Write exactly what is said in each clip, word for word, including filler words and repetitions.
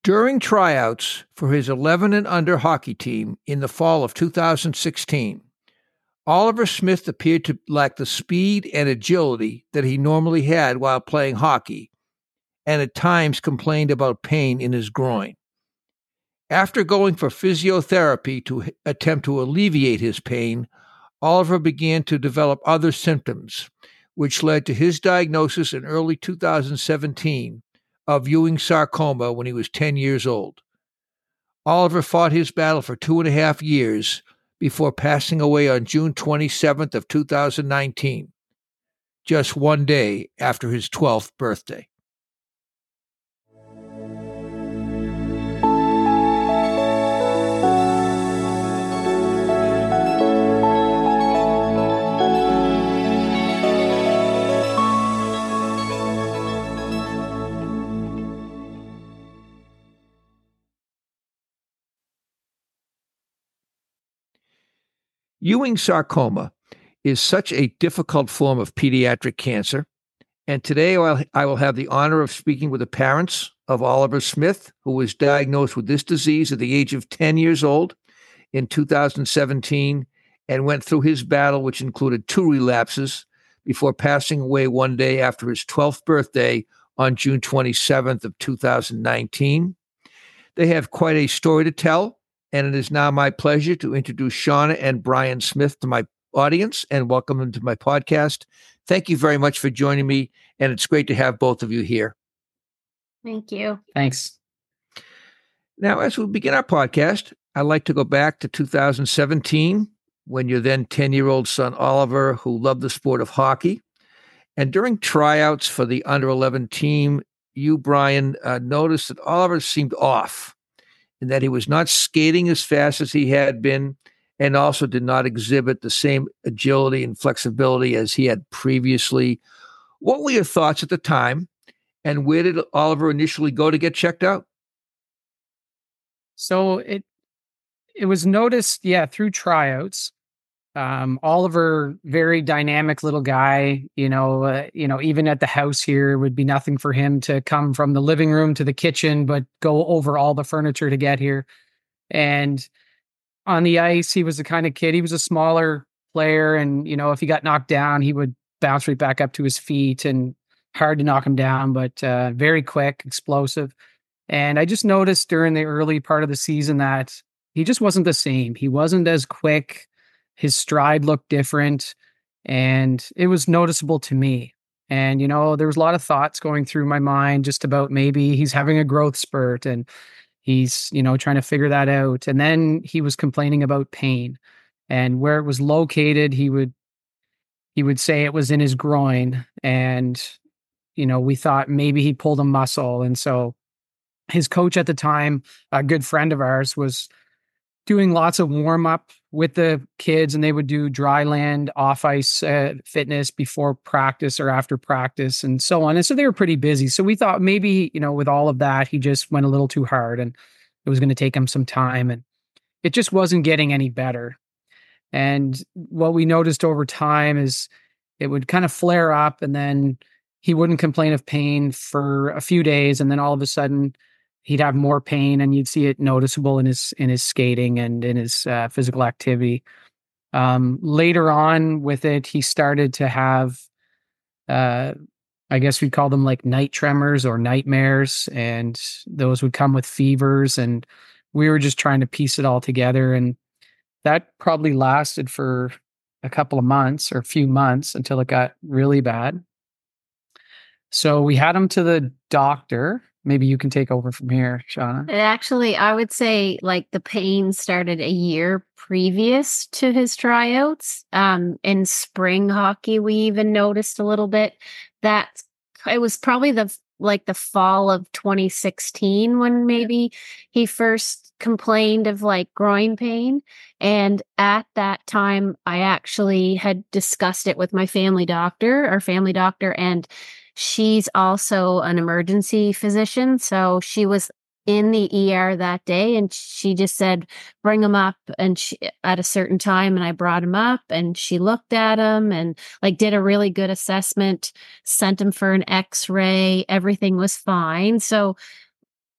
During tryouts for his eleven and under hockey team in the fall of two thousand sixteen, Oliver Smith appeared to lack the speed and agility that he normally had while playing hockey, and at times complained about pain in his groin. After going for physiotherapy to attempt to alleviate his pain, Oliver began to develop other symptoms, which led to his diagnosis in early two thousand seventeen of Ewing sarcoma when he was ten years old. Oliver fought his battle for two and a half years before passing away on June twenty-seventh of two thousand nineteen, just one day after his twelfth birthday. Ewing sarcoma is such a difficult form of pediatric cancer, and today I will have the honor of speaking with the parents of Oliver Smith, who was diagnosed with this disease at the age of ten years old in two thousand seventeen and went through his battle, which included two relapses, before passing away one day after his twelfth birthday on June twenty-seventh of two thousand nineteen. They have quite a story to tell, and it is now my pleasure to introduce Shauna and Brian Smith to my audience and welcome them to my podcast. Thank you very much for joining me, and it's great to have both of you here. Thank you. Thanks. Now, as we begin our podcast, I'd like to go back to two thousand seventeen, when your then ten-year-old son, Oliver, who loved the sport of hockey. And during tryouts for the under eleven team, you, Brian, uh, noticed that Oliver seemed off, and that he was not skating as fast as he had been, and also did not exhibit the same agility and flexibility as he had previously. What were your thoughts at the time, and where did Oliver initially go to get checked out? So it it was noticed, yeah, through tryouts. Um, Oliver, very dynamic little guy, you know, uh, you know, even at the house here, it would be nothing for him to come from the living room to the kitchen, but go over all the furniture to get here. And on the ice, he was the kind of kid, he was a smaller player. And, you know, if he got knocked down, he would bounce right back up to his feet, and hard to knock him down, but uh, very quick, explosive. And I just noticed during the early part of the season that he just wasn't the same. He wasn't as quick. His stride looked different, and it was noticeable to me. And, you know, there was a lot of thoughts going through my mind just about maybe he's having a growth spurt and he's, you know, trying to figure that out. And then he was complaining about pain, and where it was located, he would, he would say it was in his groin. And, you know, we thought maybe he pulled a muscle. And so his coach at the time, a good friend of ours, was doing lots of warm up with the kids, and they would do dry land, off ice uh, fitness before practice or after practice and so on. And so they were pretty busy. So we thought maybe, you know, with all of that, he just went a little too hard and it was going to take him some time, and it just wasn't getting any better. And what we noticed over time is it would kind of flare up, and then he wouldn't complain of pain for a few days. And then all of a sudden he'd have more pain, and you'd see it noticeable in his in his skating and in his uh, physical activity. Um, later on with it, he started to have, uh, I guess we'd call them like night tremors or nightmares, and those would come with fevers. And we were just trying to piece it all together, and that probably lasted for a couple of months or a few months until it got really bad. So we had him to the doctor. Maybe you can take over from here, Shauna. Actually, I would say like the pain started a year previous to his tryouts. Um, in spring hockey, we even noticed a little bit that it was probably the like the fall of twenty sixteen when maybe he first complained of like groin pain. And at that time, I actually had discussed it with my family doctor, our family doctor, and she's also an emergency physician. So she was in the E R that day, and she just said, bring him up and she, at a certain time. And I brought him up, and she looked at him and like did a really good assessment, sent him for an x-ray. Everything was fine. So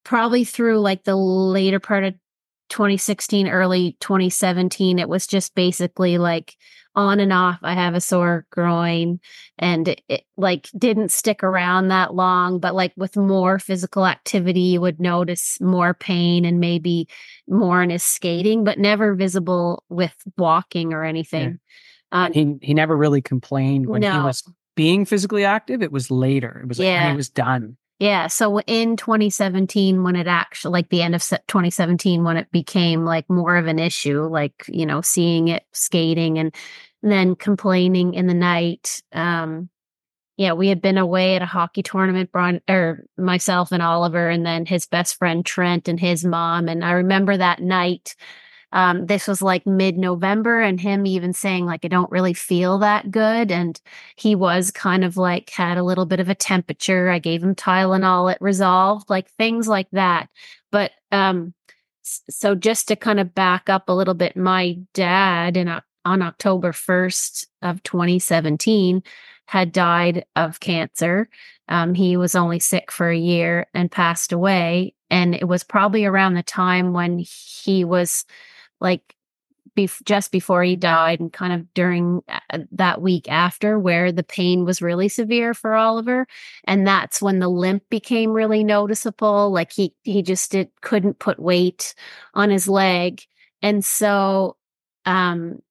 probably through like the later part of twenty sixteen, early twenty seventeen, it was just basically like on and off. I have a sore groin, and it, it like didn't stick around that long, but like with more physical activity, you would notice more pain and maybe more in his skating, but never visible with walking or anything. Yeah. Um, he he never really complained when no. he was being physically active. It was later. It was like when Yeah. he was done. Yeah. So in twenty seventeen, when it actually, like the end of se- twenty seventeen, when it became like more of an issue, like, you know, seeing it skating and then complaining in the night. Um, yeah, we had been away at a hockey tournament, Brian, or myself and Oliver, and then his best friend Trent and his mom. And I remember that night. Um, this was like mid-November, and him even saying like, I don't really feel that good. And he was kind of like had a little bit of a temperature. I gave him Tylenol, it resolved, like things like that. But um, s- so just to kind of back up a little bit, my dad in Oc- on October first of twenty seventeen had died of cancer. Um, he was only sick for a year and passed away. And it was probably around the time when he was like bef- just before he died and kind of during uh, that week after, where the pain was really severe for Oliver. And that's when the limp became really noticeable. Like he, he just did, couldn't put weight on his leg. And so, um,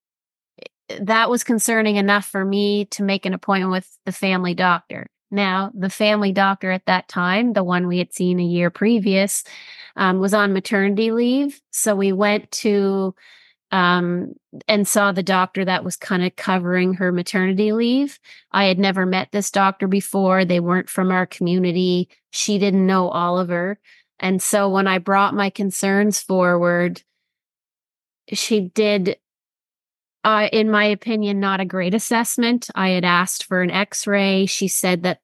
that was concerning enough for me to make an appointment with the family doctor. Now, the family doctor at that time, the one we had seen a year previous, um, was on maternity leave. So we went to um, and saw the doctor that was kind of covering her maternity leave. I had never met this doctor before. They weren't from our community. She didn't know Oliver. And so when I brought my concerns forward, she did, uh, in my opinion, not a great assessment. I had asked for an x-ray. She said that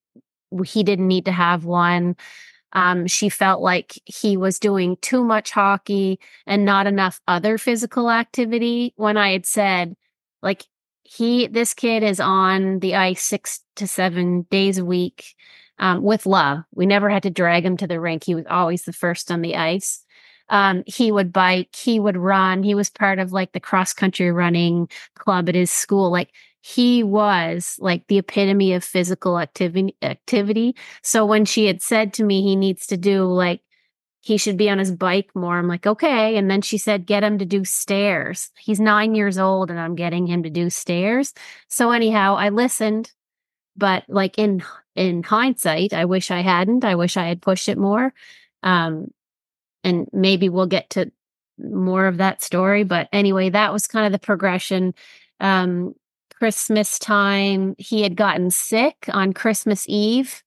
he didn't need to have one. Um, she felt like he was doing too much hockey and not enough other physical activity. When I had said, like, he, this kid is on the ice six to seven days a week, um, with love. We never had to drag him to the rink. He was always the first on the ice. Um, he would bike, he would run. He was part of like the cross country running club at his school. Like, he was like the epitome of physical activity activity. So when she had said to me, he needs to do like, he should be on his bike more, I'm like, okay. And then she said, get him to do stairs. He's nine years old and I'm getting him to do stairs. So anyhow, I listened, but like in, in hindsight, I wish I hadn't. I wish I had pushed it more. Um, and maybe we'll get to more of that story. But anyway, that was kind of the progression. Um, Christmas time, he had gotten sick on Christmas Eve.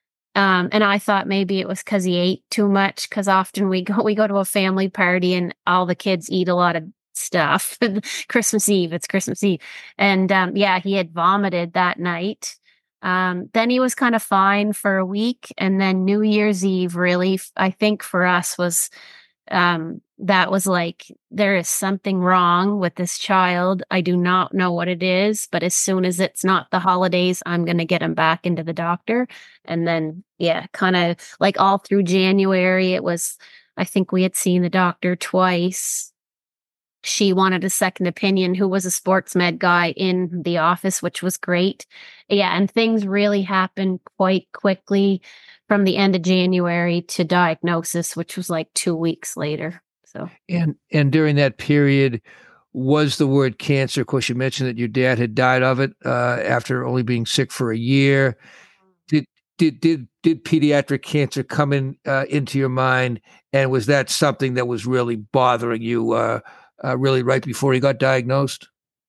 Um, and I thought maybe it was because he ate too much, because often we go we go to a family party and all the kids eat a lot of stuff. Christmas Eve, it's Christmas Eve. And um, yeah, he had vomited that night. Um, then he was kind of fine for a week. And then New Year's Eve, really, I think for us was um that was like, there is something wrong with this child. I do not know what it is, but as soon as it's not the holidays, I'm going to get him back into the doctor. And then yeah, kind of like all through January, it was, I think we had seen the doctor twice. She wanted a second opinion, who was a sports med guy in the office, which was great. Yeah, and things really happened quite quickly from the end of January to diagnosis, which was like two weeks later. So And and during that period, was the word cancer? Of course, you mentioned that your dad had died of it uh, after only being sick for a year. Did did did did pediatric cancer come in uh, into your mind? And was that something that was really bothering you? Uh, uh, really, right before he got diagnosed?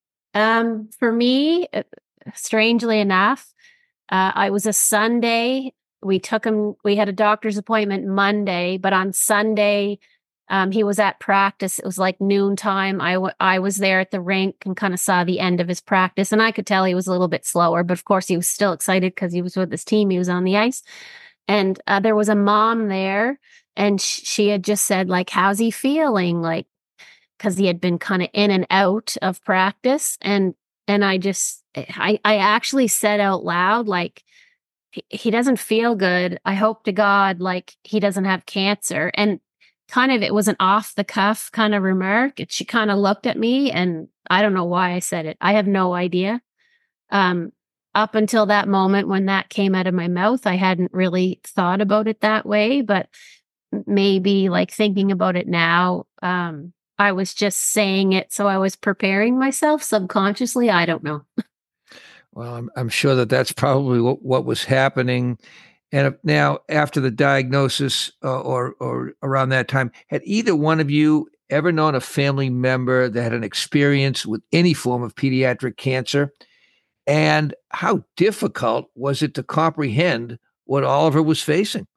um, for me, uh, strangely enough, uh, I was a Sunday. We took him. We had a doctor's appointment Monday, but on Sunday, um, he was at practice. It was like noontime. I, w- I was there at the rink and kind of saw the end of his practice. And I could tell he was a little bit slower, but of course he was still excited because he was with his team. He was on the ice. And uh, there was a mom there, and sh- she had just said, like, how's he feeling? Like, because he had been kind of in and out of practice. And and I just, I, I actually said out loud, like, he, he doesn't feel good. I hope to God, like, he doesn't have cancer. And kind of, it was an off the cuff kind of remark. And she kind of looked at me, and I don't know why I said it. I have no idea. Um, up until that moment when that came out of my mouth, I hadn't really thought about it that way, but maybe like thinking about it now, um, I was just saying it. So I was preparing myself subconsciously. I don't know. Well, I'm, I'm sure that that's probably what, what was happening. And now, after the diagnosis uh, or or around that time, had either one of you ever known a family member that had an experience with any form of pediatric cancer? And how difficult was it to comprehend what Oliver was facing?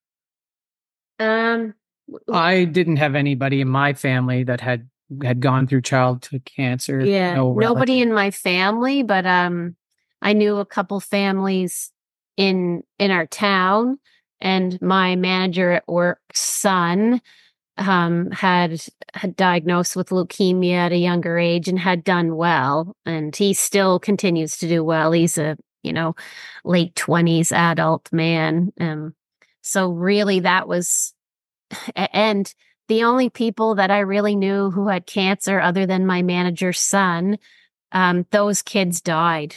Um, I didn't have anybody in my family that had had gone through childhood cancer. Yeah, No nobody relative. in my family, but um, I knew a couple families in in our town, and my manager at work's son um had had diagnosed with leukemia at a younger age and had done well, and he still continues to do well. He's a, you know, late twenties adult man. Um, so really that was, and the only people that I really knew who had cancer other than my manager's son, um, those kids died.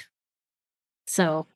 So,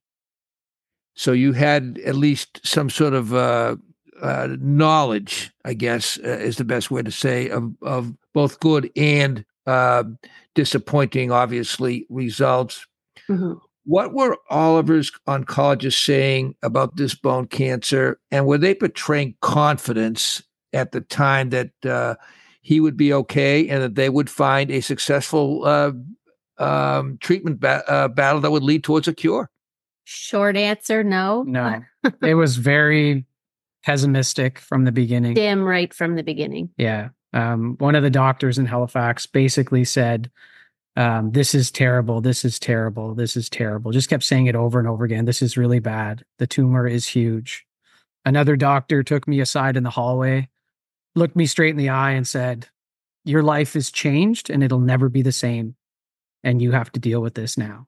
So you had at least some sort of uh, uh, knowledge, I guess, uh, is the best way to say, of, of both good and uh, disappointing, obviously, results. mhm. What were Oliver's oncologists saying about this bone cancer? And were they portraying confidence at the time that uh, he would be okay and that they would find a successful uh, um, treatment ba- uh, battle that would lead towards a cure? Short answer, no. No, it was very pessimistic from the beginning. Damn right from the beginning. Yeah. Um, one of the doctors in Halifax basically said, um, this is terrible. This is terrible. This is terrible. Just kept saying it over and over again. This is really bad. The tumor is huge. Another doctor took me aside in the hallway, looked me straight in the eye and said, your life is changed and it'll never be the same. And you have to deal with this now.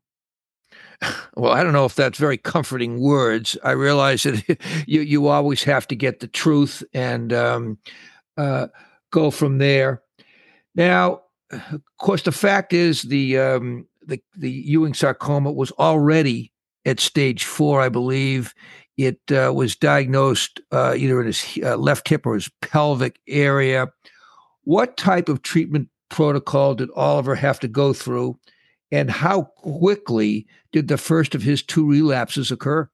Well, I don't know if that's very comforting words. I realize that you you always have to get the truth and um, uh, go from there. Now, of course, the fact is the um, the the Ewing sarcoma was already at stage four, I believe. It uh, was diagnosed uh, either in his uh, left hip or his pelvic area. What type of treatment protocol did Oliver have to go through? And how quickly did the first of his two relapses occur?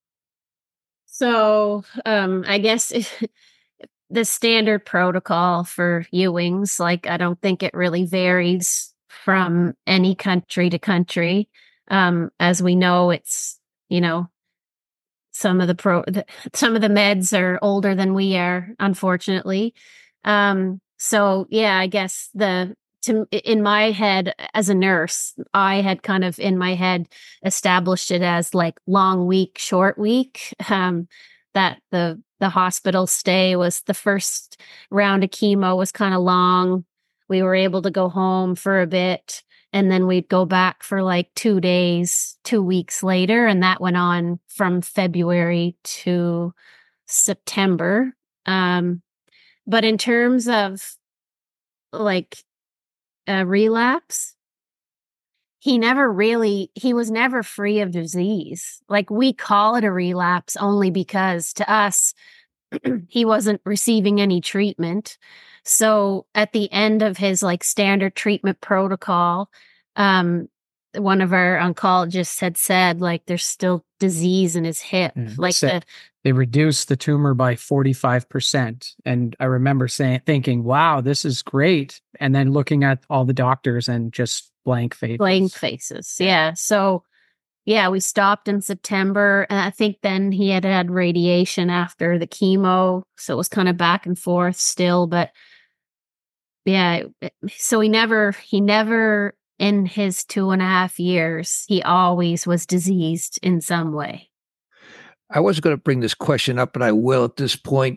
So, um, I guess the standard protocol for Ewing's, like, I don't think it really varies from any country to country. Um, as we know, it's, you know, some of the pro, the, some of the meds are older than we are, unfortunately. Um, so yeah, I guess the, to, in my head as a nurse, I had kind of in my head established it as like long week, short week. Um, that the the hospital stay was the first round of chemo was kind of long. We were able to go home for a bit, and then we'd go back for like two days, two weeks later, and that went on from February to September. Um, but in terms of like a relapse, he never really, he was never free of disease. Like, we call it a relapse only because to us, he wasn't receiving any treatment. So at the end of his like standard treatment protocol, um, one of our oncologists had said, like, there's still disease in his hip. Yeah, like so the, they reduced the tumor by forty-five percent. And I remember saying, thinking, wow, this is great. And then looking at all the doctors and just blank faces. blank faces. Yeah. So yeah, we stopped in September. And I think then he had had radiation after the chemo. So it was kind of back and forth still. But yeah, so he never, he never, in his two and a half years, he always was diseased in some way. I wasn't going to bring this question up, but I will at this point.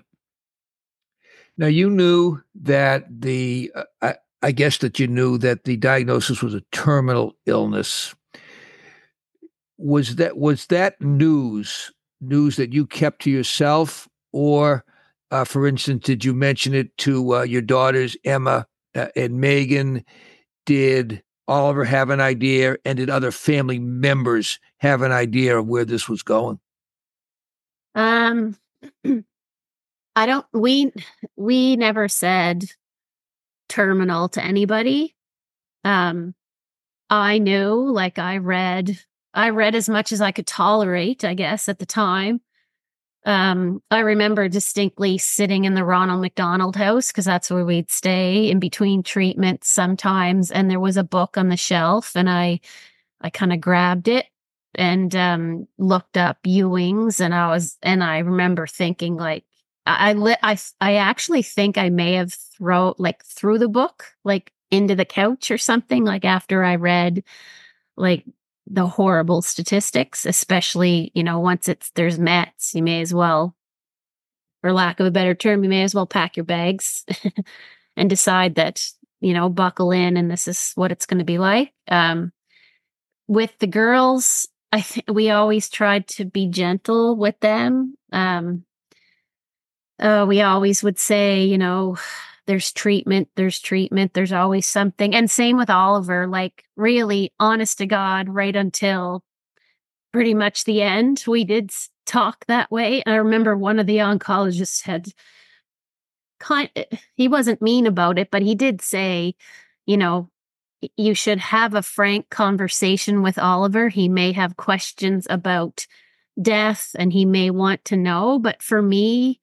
Now, you knew that the, uh, I, I guess that you knew that the diagnosis was a terminal illness. Was that was that news news that you kept to yourself? Or, uh, for instance, did you mention it to uh, your daughters, Emma uh, and Megan? Did Oliver have an idea? And did other family members have an idea of where this was going? Um, I don't, we, we never said terminal to anybody. Um, I knew, like I read, I read as much as I could tolerate, I guess, at the time. Um, I remember distinctly sitting in the Ronald McDonald House, because that's where we'd stay in between treatments sometimes. And there was a book on the shelf, and I, I kind of grabbed it and um, looked up Ewing's, and I was, and I remember thinking, like, I, I lit, I, I actually think I may have throw like threw the book like into the couch or something, like after I read like the horrible statistics, especially, you know, once it's, there's Mets, you may as well, for lack of a better term, you may as well pack your bags and decide that, you know, buckle in and this is what it's going to be like. Um, with the girls, I think we always tried to be gentle with them. Um, uh, we always would say, you know, there's treatment, there's treatment, there's always something. And same with Oliver, like really honest to God, right until pretty much the end, we did talk that way. I remember one of the oncologists had kind, he wasn't mean about it, but he did say, you know, you should have a frank conversation with Oliver. He may have questions about death and he may want to know. But for me,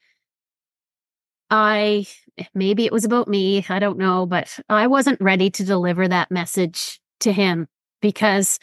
I, maybe it was about me, I don't know, but I wasn't ready to deliver that message to him because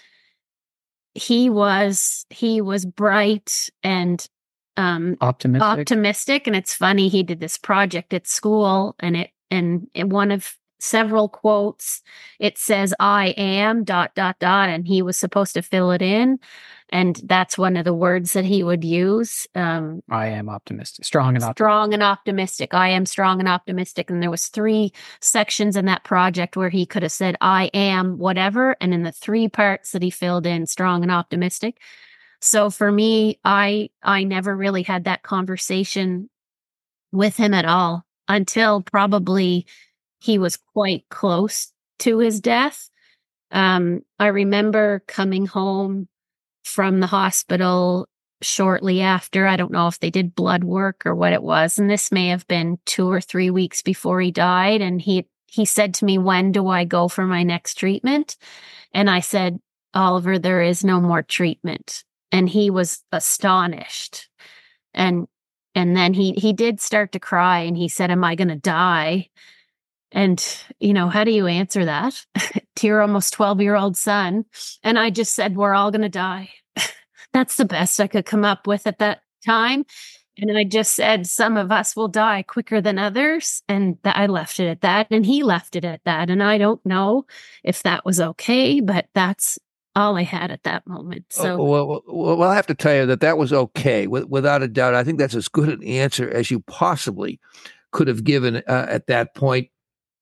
he was, he was bright and um, optimistic. optimistic. And it's funny, he did this project at school and it, and in one of several quotes, it says, I am dot, dot, dot, and he was supposed to fill it in. And that's one of the words that he would use. Um, I am optimistic, strong and optimistic. Strong and optimistic. I am strong and optimistic. And there was three sections in that project where he could have said, I am whatever. And in the three parts that he filled in, strong and optimistic. So for me, I, I never really had that conversation with him at all until probably he was quite close to his death. Um, I remember coming home from the hospital shortly after. I don't know if they did blood work or what it was. And this may have been two or three weeks before he died. And he, he said to me, when do I go for my next treatment? And I said, Oliver, there is no more treatment. And he was astonished. And, and then he, he did start to cry and he said, am I going to die? And, you know, how do you answer that to your almost twelve year old son? And I just said, we're all going to die. That's the best I could come up with at that time. And I just said, some of us will die quicker than others. And th- I left it at that. And he left it at that. And I don't know if that was okay, but that's all I had at that moment. So, oh, well, well, well, I have to tell you that that was okay, with, without a doubt. I think that's as good an answer as you possibly could have given uh, at that point.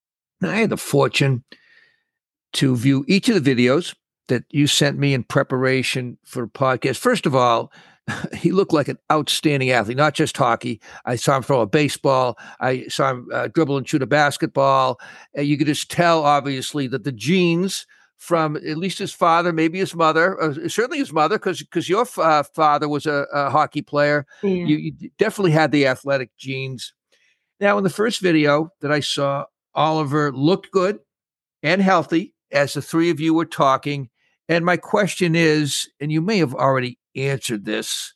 I had the fortune to view each of the videos that you sent me in preparation for the podcast. First of all, he looked like an outstanding athlete, not just hockey. I saw him throw a baseball. I saw him uh, dribble and shoot a basketball. Uh, you could just tell, obviously, that the genes from at least his father, maybe his mother, uh, certainly his mother, because because your uh, father was a, a hockey player. yeah. You, you definitely had the athletic genes. Now, in the first video that I saw, Oliver looked good and healthy as the three of you were talking. And my question is, and you may have already answered this,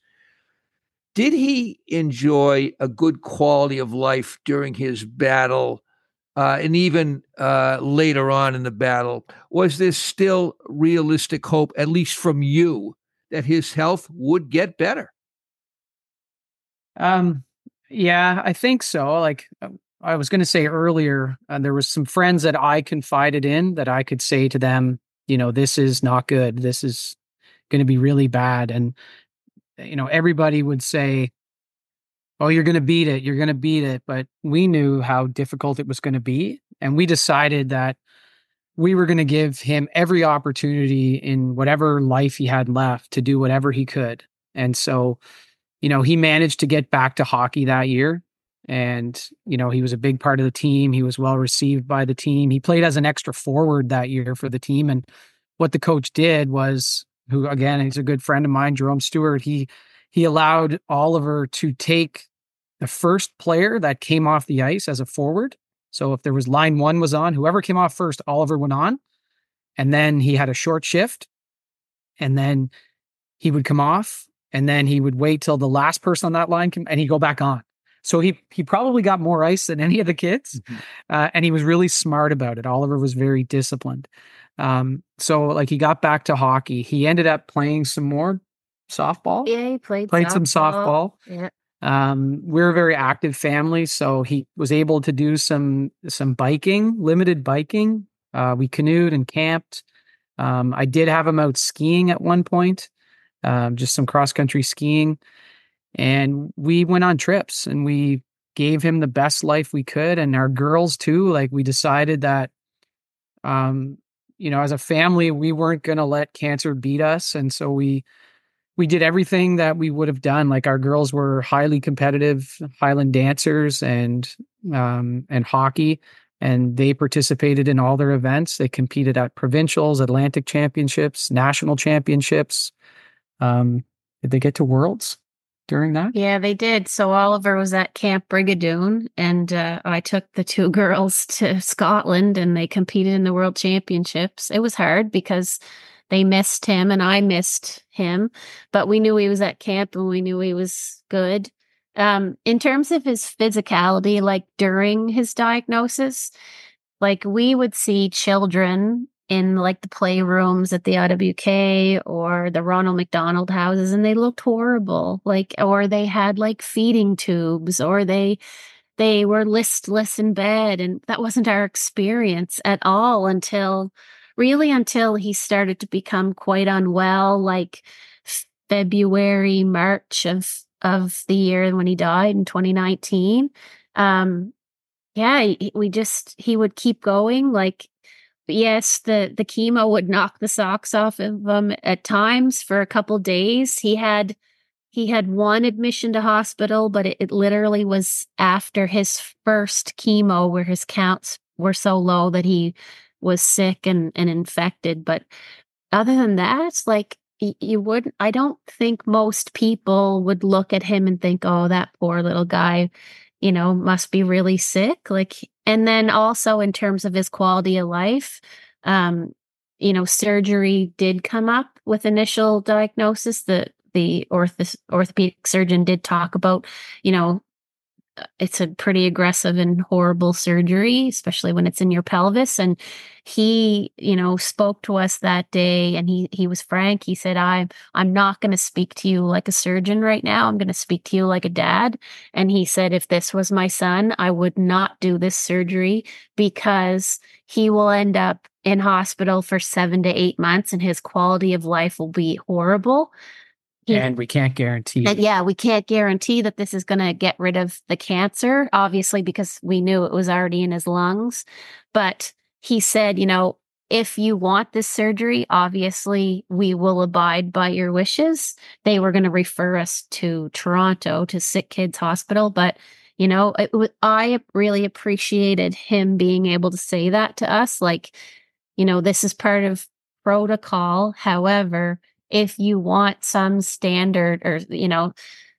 did he enjoy a good quality of life during his battle uh, and even uh, later on in the battle? Was there still realistic hope, at least from you, that his health would get better? Um, yeah, I think so. Like, I was going to say earlier, uh, there was some friends that I confided in that I could say to them, you know, this is not good. This is going to be really bad. And, you know, everybody would say, oh, you're going to beat it. You're going to beat it. But we knew how difficult it was going to be. And we decided that we were going to give him every opportunity in whatever life he had left to do whatever he could. And so you know, he managed to get back to hockey that year. And, you know, he was a big part of the team. He was well received by the team. He played as an extra forward that year for the team. And what the coach did was, who again, he's a good friend of mine, Jerome Stewart, he he allowed Oliver to take the first player that came off the ice as a forward. So if there was line one was on, whoever came off first, Oliver went on. And then he had a short shift. And then he would come off. And then he would wait till the last person on that line came, and he'd go back on. So he he probably got more ice than any of the kids. Mm-hmm. Uh, and he was really smart about it. Oliver was very disciplined. Um, so like he got back to hockey. He ended up playing some more softball. Yeah, he played Played softball. some softball. Yeah. Um, we're a very active family. So he was able to do some some biking, limited biking. Uh, we canoed and camped. Um, I did have him out skiing at one point, um, just some cross-country skiing. And we went on trips and we gave him the best life we could. And our girls too, like we decided that, um, you know, as a family, we weren't going to let cancer beat us. And so we, we did everything that we would have done. Like our girls were highly competitive Highland dancers and, um, and hockey, and they participated in all their events. They competed at provincials, Atlantic championships, national championships. Um, did they get to worlds during that? Yeah, they did. So Oliver was at Camp Brigadoon, and uh, I took the two girls to Scotland, and they competed in the World Championships. It was hard because they missed him, and I missed him, but we knew he was at camp, and we knew he was good. Um, in terms of his physicality, like during his diagnosis, like we would see children in like the playrooms at the I W K or the Ronald McDonald houses, and they looked horrible. Like, or they had like feeding tubes, or they they were listless in bed, and that wasn't our experience at all until really until he started to become quite unwell, like February, March of of the year when he died in twenty nineteen. Um, yeah, we just he would keep going, like. Yes, the, the chemo would knock the socks off of him at times for a couple days. He had he had one admission to hospital, but it, it literally was after his first chemo where his counts were so low that he was sick and, and infected. But other than that, like you, you wouldn't, I don't think most people would look at him and think, oh, that poor little guy, you know, must be really sick. Like, and then also in terms of his quality of life, um, you know, surgery did come up with initial diagnosis. The the ortho, orthopedic surgeon did talk about, you know, it's a pretty aggressive and horrible surgery, especially when it's in your pelvis. And he, you know, spoke to us that day, and he he was frank. He said, I'm I'm not going to speak to you like a surgeon right now. I'm going to speak to you like a dad. And he said, if this was my son, I would not do this surgery because he will end up in hospital for seven to eight months and his quality of life will be horrible. He, and we can't guarantee. And yeah, we can't guarantee that this is going to get rid of the cancer, obviously, because we knew it was already in his lungs. But he said, you know, if you want this surgery, obviously we will abide by your wishes. They were going to refer us to Toronto to Sick Kids Hospital. But, you know, it, I really appreciated him being able to say that to us. Like, you know, this is part of protocol. However, if you want some standard or, you know,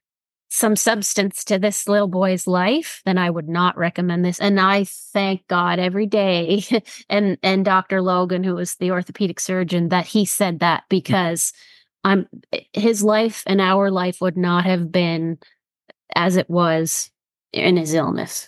some substance to this little boy's life, then I would not recommend this. And I thank God every day and, and Doctor Logan, who was the orthopedic surgeon, that he said that, because I'm his life and our life would not have been as it was in his illness.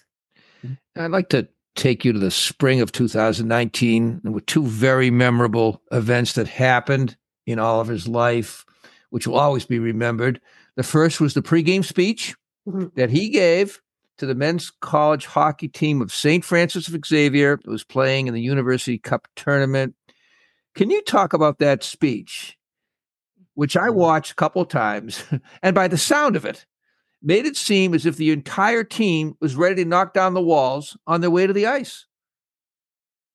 I'd like to take you to the spring of two thousand nineteen. There were two very memorable events that happened in Oliver's life, which will always be remembered. The first was the pregame speech mm-hmm. that he gave to the men's college hockey team of Saint Francis of Xavier, who was playing in the University Cup tournament. Can you talk about that speech, which I watched a couple of times, and by the sound of it, made it seem as if the entire team was ready to knock down the walls on their way to the ice?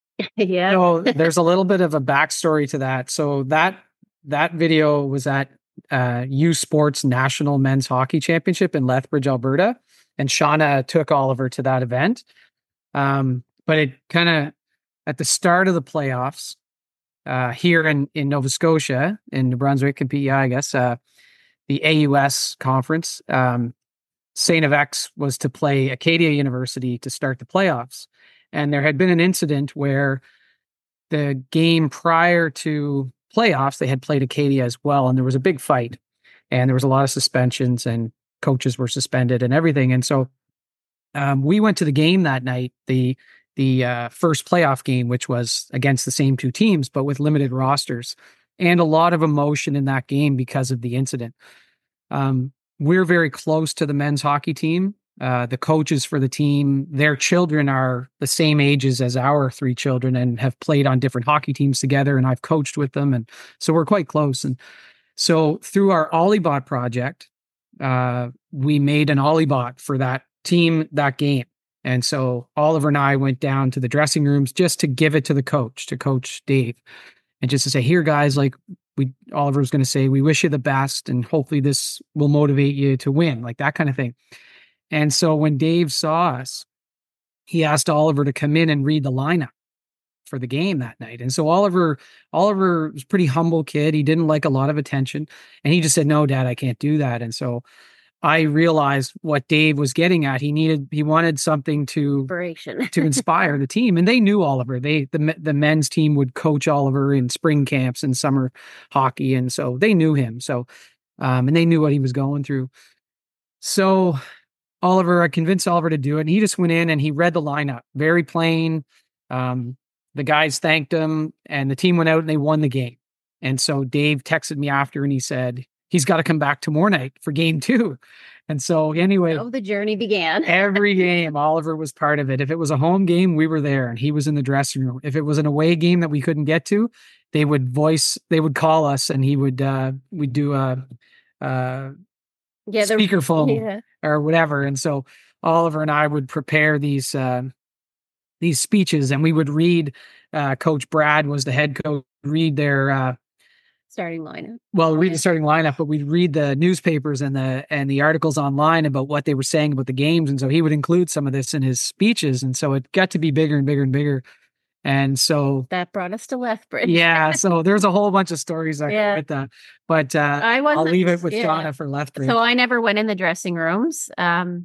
Yeah. So there's a little bit of a backstory to that. So that That video was at uh, U Sports National Men's Hockey Championship in Lethbridge, Alberta. And Shauna took Oliver to that event. Um, but it kind of, at the start of the playoffs, uh, here in, in Nova Scotia, in New Brunswick and P E I, I guess, uh, the A U S conference, um, Saint F X was to play Acadia University to start the playoffs. And there had been an incident where the game prior to playoffs, they had played Acadia as well. And there was a big fight and there was a lot of suspensions and coaches were suspended and everything. And so um, we went to the game that night, the the uh, first playoff game, which was against the same two teams, but with limited rosters, and a lot of emotion in that game because of the incident. Um, we're very close to the men's hockey team. Uh, the coaches for the team, their children are the same ages as our three children and have played on different hockey teams together, and I've coached with them. And so we're quite close. And so through our Olliebot project, uh, we made an Olliebot for that team, that game. And so Oliver and I went down to the dressing rooms just to give it to the coach, to Coach Dave, and just to say, here, guys, like we, Oliver was going to say, we wish you the best and hopefully this will motivate you to win, like that kind of thing. And so when Dave saw us, he asked Oliver to come in and read the lineup for the game that night. And so Oliver, Oliver was a pretty humble kid. He didn't like a lot of attention. And he just said, no, Dad, I can't do that. And so I realized what Dave was getting at. He needed, he wanted something to, Inspiration. to inspire the team. And they knew Oliver. They, the, the men's team would coach Oliver in spring camps and summer hockey. And so they knew him. So, um, and they knew what he was going through. So Oliver, I convinced Oliver to do it. And he just went in and he read the lineup, very plain. Um, the guys thanked him and the team went out and they won the game. And so Dave texted me after and he said, he's got to come back tomorrow night for game two. And so anyway, oh, the journey began. Every game, Oliver was part of it. If it was a home game, we were there and he was in the dressing room. If it was an away game that we couldn't get to, they would voice, they would call us and he would, uh, we'd do a, uh, yeah, speakerphone yeah. or whatever. And so Oliver and I would prepare these, uh, these speeches and we would read, uh, Coach Brad was the head coach, read their, uh, starting lineup. Well, read the starting lineup, but we'd read the newspapers and the and the articles online about what they were saying about the games. And so he would include some of this in his speeches. And so it got to be bigger and bigger and bigger. And so that brought us to Lethbridge. Yeah. So there's a whole bunch of stories yeah. with that. But uh, I I'll leave it with yeah. Shauna for Lethbridge. So I never went in the dressing rooms. Um,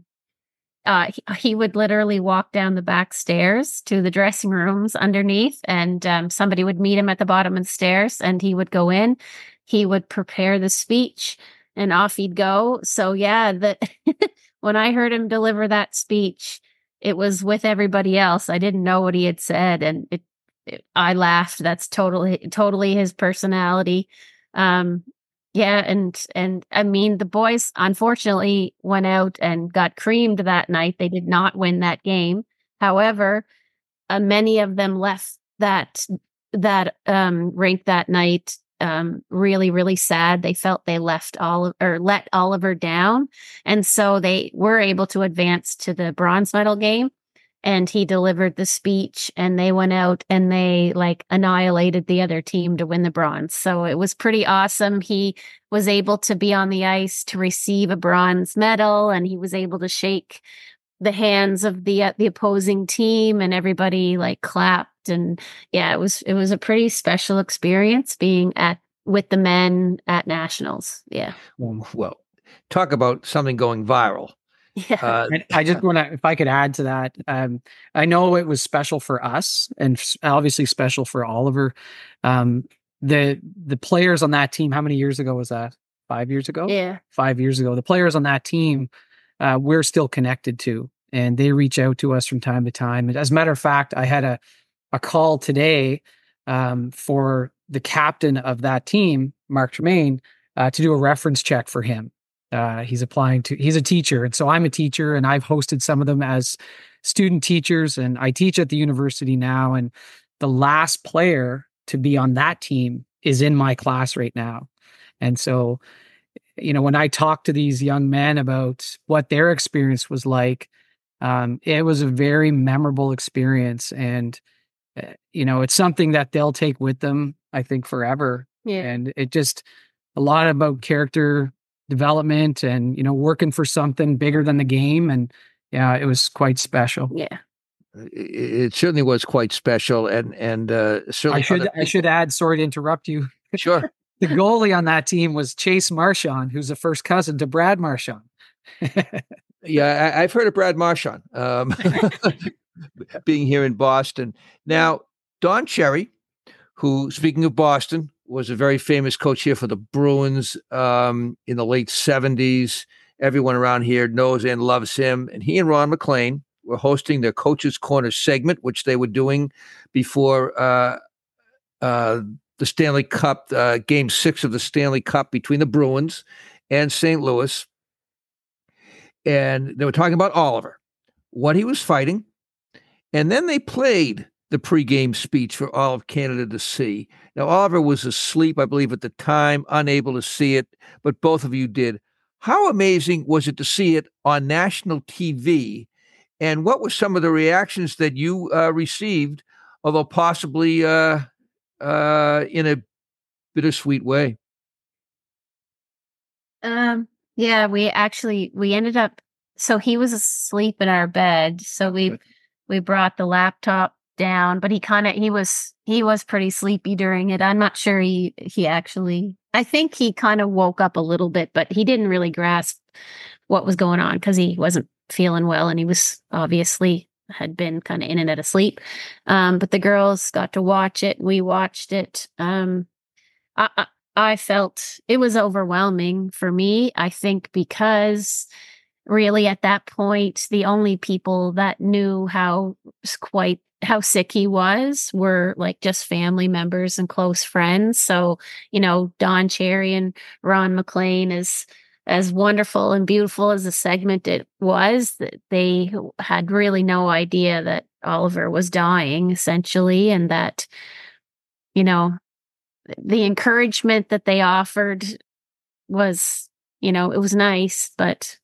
uh, he, he would literally walk down the back stairs to the dressing rooms underneath, and um, somebody would meet him at the bottom of the stairs, and he would go in. He would prepare the speech, and off he'd go. So yeah, that when I heard him deliver that speech, it was with everybody else. I didn't know what he had said, and it, it I laughed. That's totally, totally his personality. Um, Yeah, and and I mean, the boys unfortunately went out and got creamed that night. They did not win that game. However, uh, many of them left that that um, rink that night um, really, really sad. They felt they left all or let Oliver down, and so they were able to advance to the bronze medal game. And he delivered the speech and they went out and they like annihilated the other team to win the bronze. So it was pretty awesome. He was able to be on the ice to receive a bronze medal, and he was able to shake the hands of the uh, the opposing team, and everybody like clapped. And yeah, it was it was a pretty special experience being at with the men at nationals. Yeah. Well, talk about something going viral. Yeah. Uh, I just want to, if I could add to that, um, I know it was special for us and obviously special for Oliver. Um, the the players on that team, how many years ago was that? Five years ago? Yeah. Five years ago. The players on that team, uh, we're still connected to, and they reach out to us from time to time. And as a matter of fact, I had a, a call today um, for the captain of that team, Mark Tremaine, uh, to do a reference check for him. Uh, he's applying to, he's a teacher. And so I'm a teacher, and I've hosted some of them as student teachers, and I teach at the university now. And the last player to be on that team is in my class right now. And so, you know, when I talk to these young men about what their experience was like, um, it was a very memorable experience. And, uh, you know, it's something that they'll take with them, I think, forever. Yeah. And it just, a lot about character development and, you know, working for something bigger than the game. And yeah, it was quite special. Yeah. It, it certainly was quite special. And, and, uh, certainly I should, I should add, sorry to interrupt you. Sure. The goalie on that team was Chase Marchand, who's a first cousin to Brad Marchand. Yeah, I, I've heard of Brad Marchand, um, being here in Boston. Now, Don Cherry, who, speaking of Boston, was a very famous coach here for the Bruins um, in the late seventies. Everyone around here knows and loves him. And he and Ron MacLean were hosting their Coach's Corner segment, which they were doing before uh, uh, the Stanley Cup, uh, game six of the Stanley Cup between the Bruins and Saint Louis. And they were talking about Oliver, what he was fighting. And then they played the pregame speech for all of Canada to see. Now, Oliver was asleep, I believe, at the time, unable to see it, but both of you did. How amazing was it to see it on national T V? And what were some of the reactions that you uh, received, although possibly uh, uh, in a bittersweet way? Um, yeah, we actually, we ended up, so he was asleep in our bed. So we, okay. we brought the laptop down, but he kind of, he was, he was pretty sleepy during it. I'm not sure he, he actually, I think he kind of woke up a little bit, but he didn't really grasp what was going on because he wasn't feeling well and he was obviously had been kind of in and out of sleep. Um, but the girls got to watch it. We watched it. Um, I, I, I felt it was overwhelming for me, I think, because really at that point, the only people that knew how quite how sick he was were like just family members and close friends. So, you know, Don Cherry and Ron MacLean, as as wonderful and beautiful as the segment it was, that they had really no idea that Oliver was dying, essentially, and that, you know, the encouragement that they offered was, you know, it was nice, but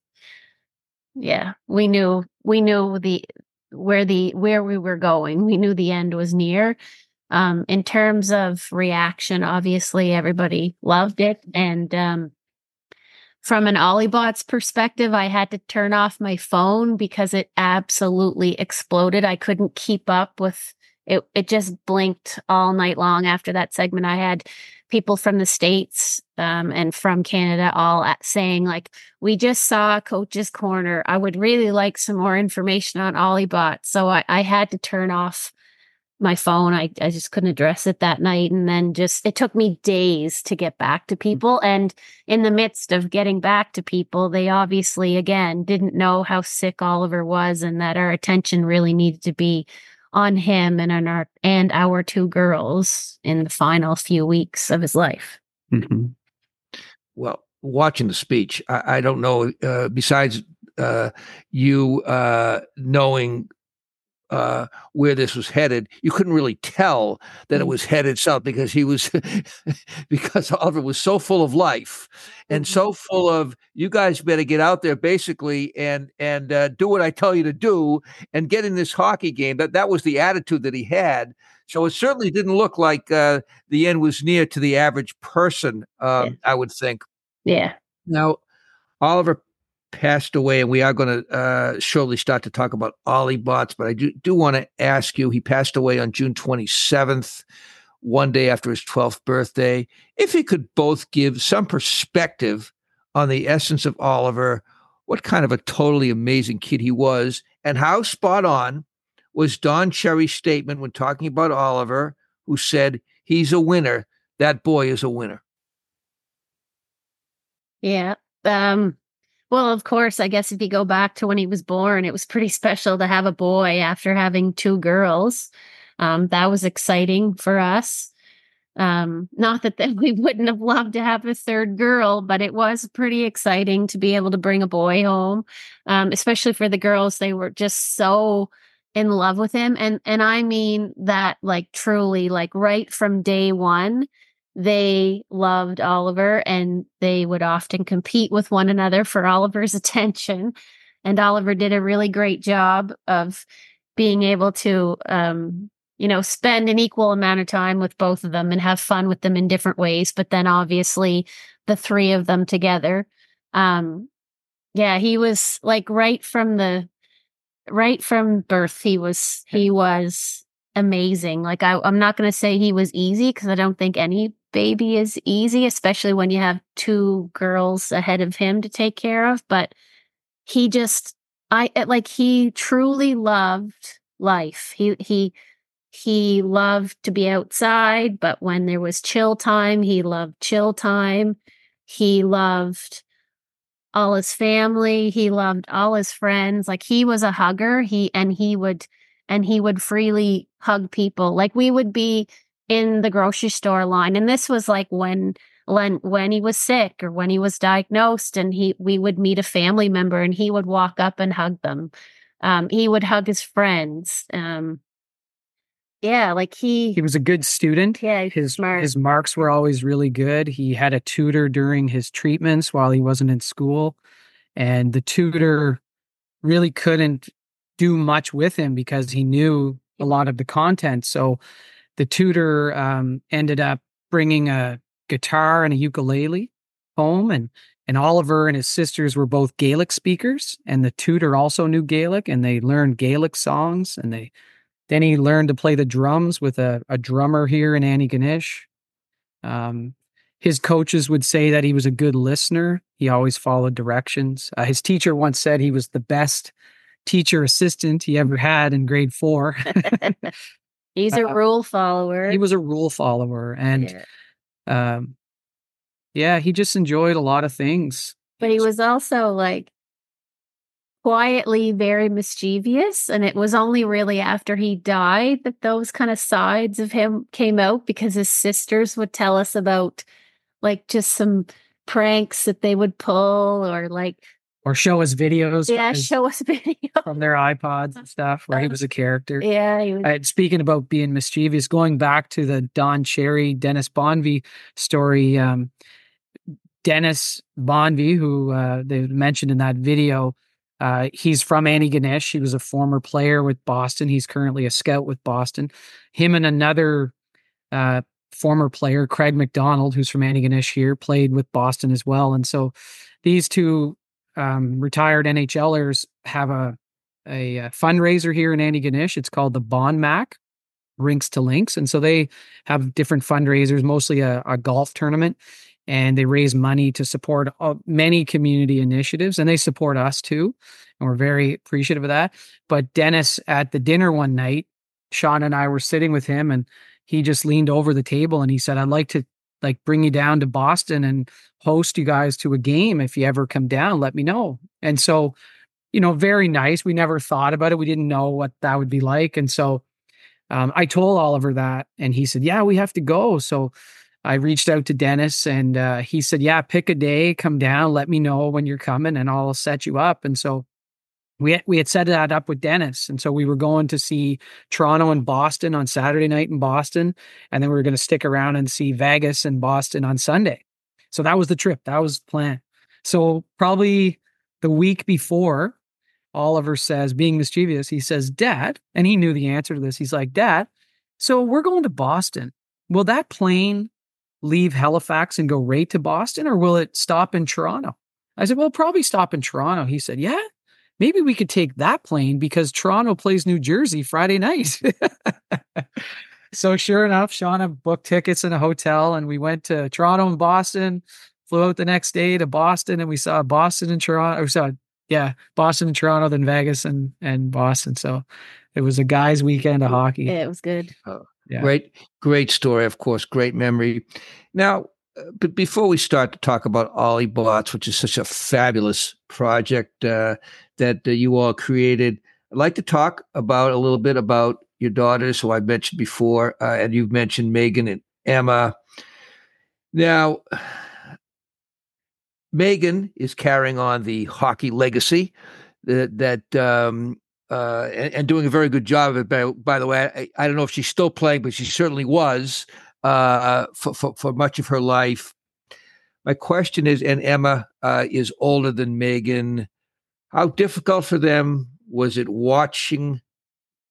yeah, we knew, we knew the, where the, where we were going. We knew the end was near. Um, in terms of reaction, obviously everybody loved it. And, um, from an Olliebots perspective, I had to turn off my phone because it absolutely exploded. I couldn't keep up with It it just blinked all night long after that segment. I had people from the States um, and from Canada all at, saying, like, we just saw Coach's Corner. I would really like some more information on Olliebot. So I, I had to turn off my phone. I, I just couldn't address it that night. And then just, it took me days to get back to people. And in the midst of getting back to people, they obviously, again, didn't know how sick Oliver was and that our attention really needed to be on him and on our and our two girls in the final few weeks of his life. Mm-hmm. Well, watching the speech, I, I don't know. Uh, besides uh, you uh, knowing uh, where this was headed, you couldn't really tell that it was headed south because he was because Oliver was so full of life and mm-hmm. so full of, you guys better get out there basically and and uh, do what I tell you to do and get in this hockey game. That that was the attitude that he had. So it certainly didn't look like uh, the end was near to the average person. Um, yeah. I would think. Yeah. Now, Oliver passed away, and we are going to uh, shortly start to talk about Olliebots, but I do, do want to ask you, he passed away on June twenty-seventh, one day after his twelfth birthday. If you could both give some perspective on the essence of Oliver, what kind of a totally amazing kid he was, and how spot on was Don Cherry's statement when talking about Oliver, who said, he's a winner. That boy is a winner. Yeah. Um, Well, of course, I guess if you go back to when he was born, it was pretty special to have a boy after having two girls. Um, that was exciting for us. Um, not that, that we wouldn't have loved to have a third girl, but it was pretty exciting to be able to bring a boy home, um, especially for the girls. They were just so in love with him. And, and I mean that like truly, like right from day one. They loved Oliver and they would often compete with one another for Oliver's attention. And Oliver did a really great job of being able to, um, you know, spend an equal amount of time with both of them and have fun with them in different ways. But then obviously the three of them together. Um, yeah, he was like right from the, right from birth, he was, he was amazing. Like I, I'm not going to say he was easy because I don't think any baby is easy, especially when you have two girls ahead of him to take care of. But he just, I like, he truly loved life. He, he, he loved to be outside, but when there was chill time, he loved chill time. He loved all his family. He loved all his friends. Like he was a hugger. He, and he would, and he would freely hug people. Like we would be in the grocery store line. And this was like when, when, when he was sick or when he was diagnosed, and he, we would meet a family member and he would walk up and hug them. Um, he would hug his friends. Um, yeah, like he, He was a good student. yeah, he's His smart. his marks were always really good. He had a tutor during his treatments while he wasn't in school, and the tutor really couldn't do much with him because he knew a lot of the content. So the tutor um, ended up bringing a guitar and a ukulele home, and and Oliver and his sisters were both Gaelic speakers, and the tutor also knew Gaelic, and they learned Gaelic songs, and they then he learned to play the drums with a, a drummer here in Antigonish. Um, his coaches would say that he was a good listener. He always followed directions. Uh, his teacher once said he was the best teacher assistant he ever had in grade four. He's a uh, rule follower. He was a rule follower. And Yeah. um, yeah, he just enjoyed a lot of things. But he was also like quietly very mischievous, and it was only really after he died that those kind of sides of him came out, because his sisters would tell us about like just some pranks that they would pull, or like Or show us videos yeah as- show us video from their iPods and stuff where he was a character. yeah he was, Uh, speaking about being mischievous, going back to the Don Cherry, Dennis Bonvie story, um, Dennis Bonvie, who uh, they mentioned in that video, uh, he's from Antigonish. He was a former player with Boston. He's currently a scout with Boston. Him and another uh, former player, Craig McDonald, who's from Antigonish here, played with Boston as well. And so these two um, retired NHLers have a, a, a fundraiser here in Antigonish. It's called the Bon Mac, Rinks to Links. And so they have different fundraisers, mostly a, a golf tournament. And they raise money to support uh, many community initiatives, and they support us too. And we're very appreciative of that. But Dennis, at the dinner one night, Sean and I were sitting with him, and he just leaned over the table and he said, I'd like to like bring you down to Boston and host you guys to a game. If you ever come down, let me know. And so, you know, very nice. We never thought about it. We didn't know what that would be like. And so um, I told Oliver that, and he said, yeah, we have to go. So I reached out to Dennis, and uh, he said, yeah, pick a day, come down, let me know when you're coming, and I'll set you up. And so we had, we had set that up with Dennis. And so we were going to see Toronto and Boston on Saturday night in Boston. And then we were going to stick around and see Vegas and Boston on Sunday. So that was the trip. That was the plan. So probably the week before, Oliver says, being mischievous, he says, Dad, and he knew the answer to this. He's like, Dad, so we're going to Boston. Will that plane leave Halifax and go right to Boston, or will it stop in Toronto? I said, well, probably stop in Toronto. He said, yeah, maybe we could take that plane because Toronto plays New Jersey Friday night. So sure enough, Shauna booked tickets in a hotel, and we went to Toronto and Boston, flew out the next day to Boston, and we saw Boston and Toronto, or saw, yeah, Boston and Toronto, then Vegas and, and Boston. So it was a guy's weekend of hockey. yeah, it was good. Oh, Yeah. Great, great story, of course, great memory. Now, uh, but before we start to talk about Ollie Bots, which is such a fabulous project uh, that uh, you all created, I'd like to talk about a little bit about your daughters, who I mentioned before, uh, and you've mentioned Megan and Emma. Now, Megan is carrying on the hockey legacy that, that um, uh, and, and doing a very good job of it. By, by the way, I, I don't know if she's still playing, but she certainly was uh, for, for, for much of her life. My question is, and Emma uh, is older than Megan, how difficult for them was it watching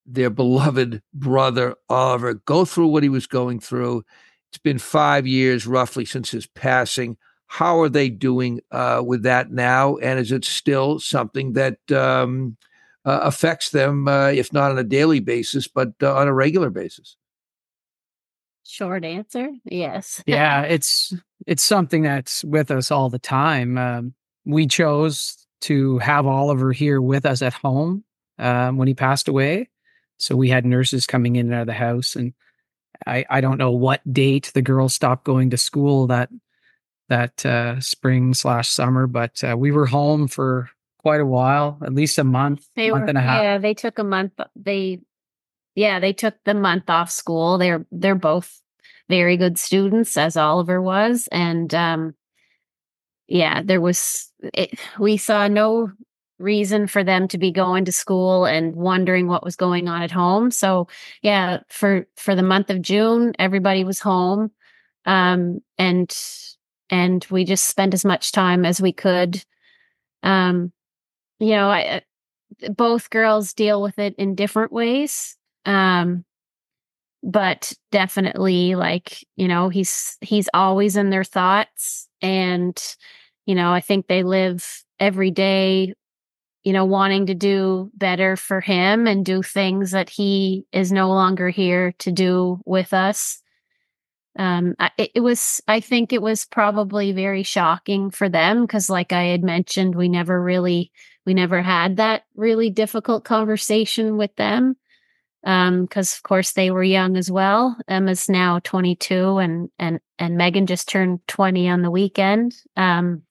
their beloved brother, Oliver, go through what he was going through. It's been five years roughly since his passing. How are they doing uh, with that now? And is it still something that um, uh, affects them, uh, if not on a daily basis, but uh, on a regular basis? Short answer, yes. Yeah, it's it's something that's with us all the time. Um, we chose to have Oliver here with us at home um, when he passed away. So we had nurses coming in and out of the house, and I, I don't know what date the girls stopped going to school that that uh, spring slash summer, but uh, we were home for quite a while, at least a month, They month were, and a half. yeah, they took a month. They, yeah, they took the month off school. They're they're both very good students, as Oliver was, and um, yeah, there was. It, we saw no reason for them to be going to school and wondering what was going on at home. So yeah, for for the month of June, everybody was home, um, and and we just spent as much time as we could. Um, you know, I, both girls deal with it in different ways. Um, but definitely, like, you know, he's he's always in their thoughts, and you know, I think they live every day, you know, wanting to do better for him and do things that he is no longer here to do with us. Um, I, it, it was, I think it was probably very shocking for them because, like I had mentioned, we never really, we never had that really difficult conversation with them. Um, because of course they were young as well. Emma's now twenty-two, and and and Megan just turned twenty on the weekend. Um,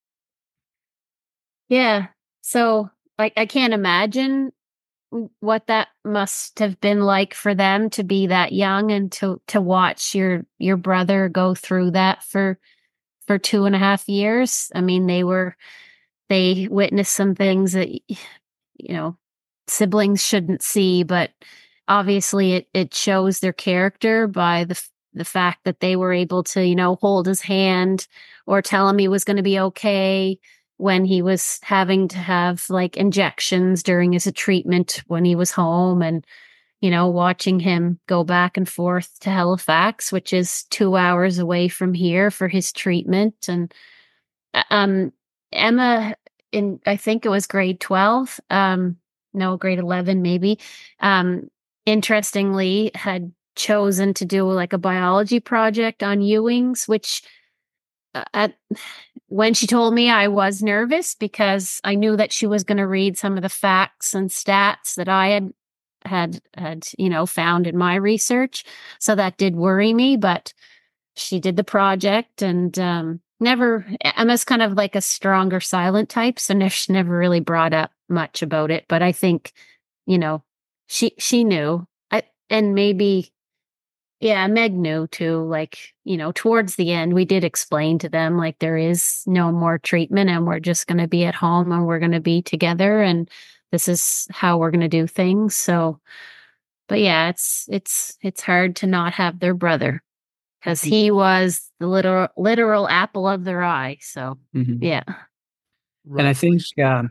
yeah, so like I can't imagine what that must have been like for them to be that young and to to watch your your brother go through that for for two and a half years. I mean, they were they witnessed some things that, you know, siblings shouldn't see, but obviously it it shows their character by the the fact that they were able to, you know, hold his hand or tell him he was going to be okay when he was having to have like injections during his treatment when he was home, and you know, watching him go back and forth to Halifax, which is two hours away from here, for his treatment. And um Emma, in I think it was grade twelve, um no, grade eleven maybe, um interestingly had chosen to do like a biology project on Ewings, which uh, at when she told me, I was nervous because I knew that she was going to read some of the facts and stats that I had had had you know found in my research, so that did worry me. But she did the project, and um never Emma's kind of like a stronger silent type, so ne- she never really brought up much about it. But I think, you know, she she knew. I and maybe yeah, Meg knew too. Like, you know, towards the end, we did explain to them, like, there is no more treatment and we're just going to be at home and we're going to be together, and this is how we're going to do things. So, but yeah, it's, it's, it's hard to not have their brother because he was the literal, literal apple of their eye. So, Mhm. yeah. And I think, um,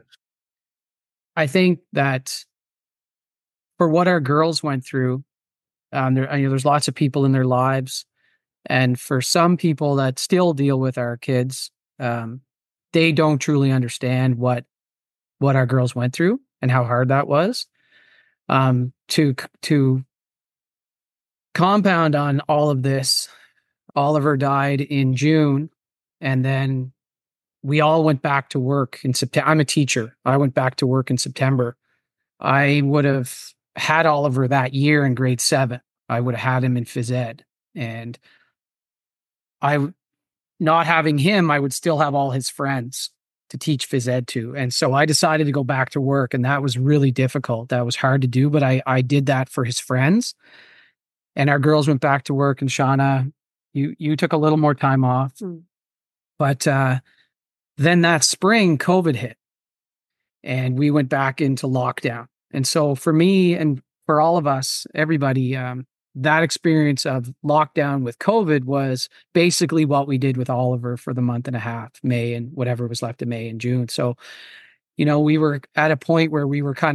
I think that for what our girls went through, Um, there, you know, there's lots of people in their lives, and for some people that still deal with our kids, um, they don't truly understand what what our girls went through and how hard that was. Um, to to compound on all of this, Oliver died in June, and then we all went back to work in September. I'm a teacher. I went back to work in September. I would have had Oliver that year in grade seven. I would have had him in phys ed. And I, not having him, I would still have all his friends to teach phys ed to. And so I decided to go back to work, and that was really difficult. That was hard to do, but I, I did that for his friends. And our girls went back to work, and Shauna, you, you took a little more time off. Mm. But uh, then that spring, COVID hit, and we went back into lockdown. And so for me and for all of us, everybody, um, that experience of lockdown with COVID was basically what we did with Oliver for the month and a half, May and whatever was left of May and June. So, you know, we were at a point where we were kind of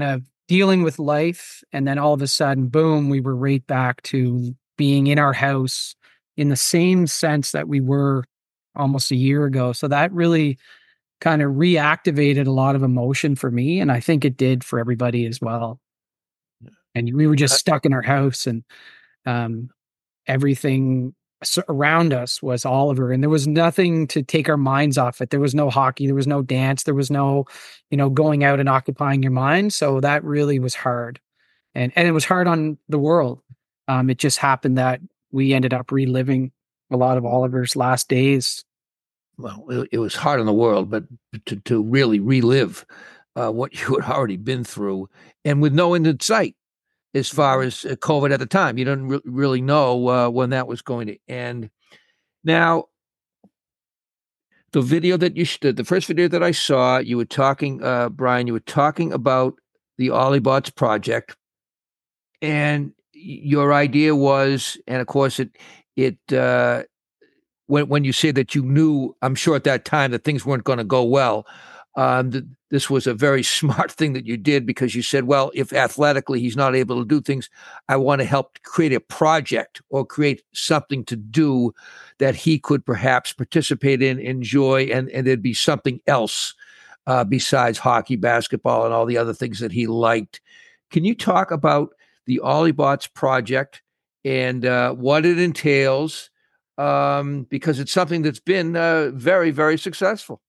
dealing with life. And then all of a sudden, boom, we were right back to being in our house in the same sense that we were almost a year ago. So that really kind of reactivated a lot of emotion for me. And I think it did for everybody as well. And we were just stuck in our house, and um, everything around us was Oliver, and there was nothing to take our minds off it. There was no hockey, there was no dance, there was no, you know, going out and occupying your mind. So that really was hard. And, and it was hard on the world. Um, it just happened that we ended up reliving a lot of Oliver's last days. Well, it, it was hard on the world, but to, to really relive uh, what you had already been through, and with no end in sight as far as COVID at the time. You didn't re- really know uh, when that was going to end. Now, the video that you, sh- the first video that I saw, you were talking, uh, Brian, you were talking about the Olibots project, and your idea was, and of course it, it, uh, when when you say that you knew, I'm sure at that time that things weren't going to go well, um, th- this was a very smart thing that you did, because you said, well, if athletically he's not able to do things, I want to help create a project or create something to do that he could perhaps participate in, enjoy, and, and there'd be something else uh, besides hockey, basketball, and all the other things that he liked. Can you talk about the Olibots project and uh, what it entails? Um, because it's something that's been uh, very, very successful.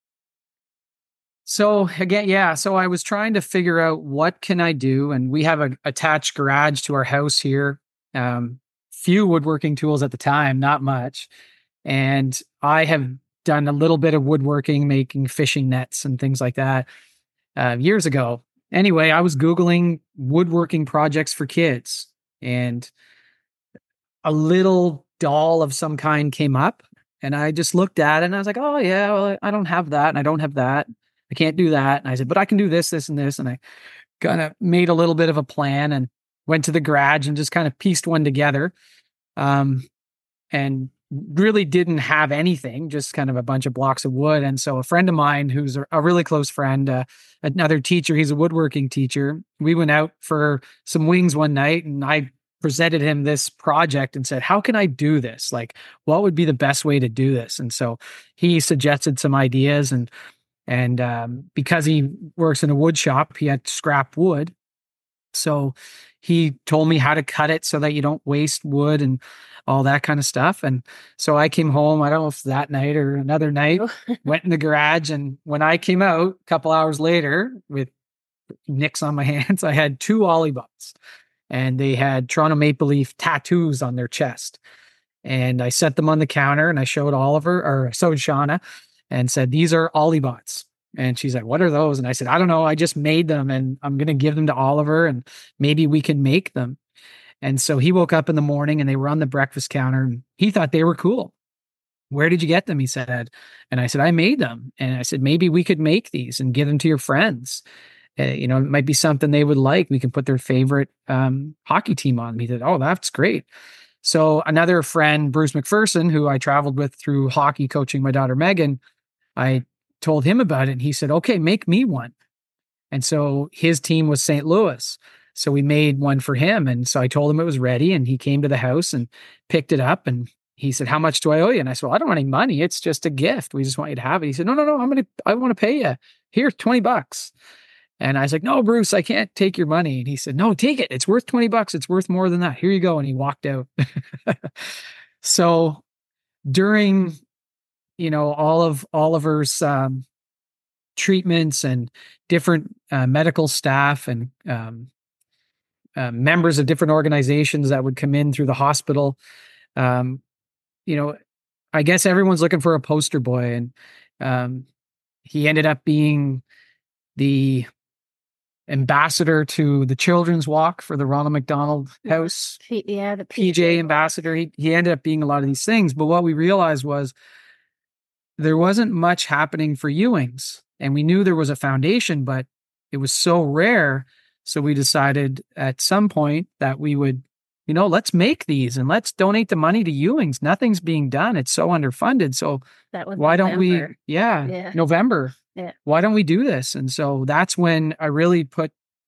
So again, yeah. So I was trying to figure out what can I do, and we have a attached garage to our house here. Um, few woodworking tools at the time, not much, and I have done a little bit of woodworking, making fishing nets and things like that uh, years ago. Anyway, I was Googling woodworking projects for kids, and a little doll of some kind came up, and I just looked at it and I was like, oh yeah, well, I don't have that, and I don't have that. I can't do that. And I said, but I can do this, this, and this. And I kind of made a little bit of a plan and went to the garage and just kind of pieced one together. Um, and really didn't have anything, just kind of a bunch of blocks of wood. And so a friend of mine, who's a really close friend, uh, another teacher, he's a woodworking teacher. We went out for some wings one night, and I presented him this project and said, how can I do this? Like, what would be the best way to do this? And so he suggested some ideas, and And um, because he works in a wood shop, he had scrap wood. So he told me how to cut it so that you don't waste wood and all that kind of stuff. And so I came home, I don't know if that night or another night, went in the garage. And when I came out a couple hours later with nicks on my hands, I had two Olibots, and they had Toronto Maple Leaf tattoos on their chest. And I set them on the counter, and I showed Oliver, or showed Shauna, and said, these are Olibots. And she's like, what are those? And I said, I don't know. I just made them, and I'm going to give them to Oliver, and maybe we can make them. And so he woke up in the morning, and they were on the breakfast counter, and he thought they were cool. Where did you get them? He said. And I said, I made them. And I said, maybe we could make these and give them to your friends. Uh, you know, it might be something they would like. We can put their favorite um, hockey team on. He said, oh, that's great. So another friend, Bruce McPherson, who I traveled with through hockey coaching my daughter, Megan, I told him about it, and he said, okay, make me one. And so his team was Saint Louis. So we made one for him. And so I told him it was ready, and he came to the house and picked it up, and he said, how much do I owe you? And I said, well, I don't want any money. It's just a gift. We just want you to have it. He said, no, no, no, I'm going to, I want to pay you. Here, twenty bucks. And I was like, no, Bruce, I can't take your money. And he said, no, take it. It's worth twenty bucks. It's worth more than that. Here you go. And he walked out. So during, you know, all of Oliver's um, treatments and different uh, medical staff and um, uh, members of different organizations that would come in through the hospital, um, you know, I guess everyone's looking for a poster boy. And um, he ended up being the ambassador to the Children's Walk for the Ronald McDonald House. P- yeah, the P J ambassador. He, he ended up being a lot of these things. But what we realized was there wasn't much happening for Ewings. And we knew there was a foundation, but it was so rare. So we decided at some point that we would, you know, let's make these and let's donate the money to Ewings. Nothing's being done. It's so underfunded. So that was why November. don't we, yeah, yeah. November. Yeah. Why don't we do this? And so that's when I really put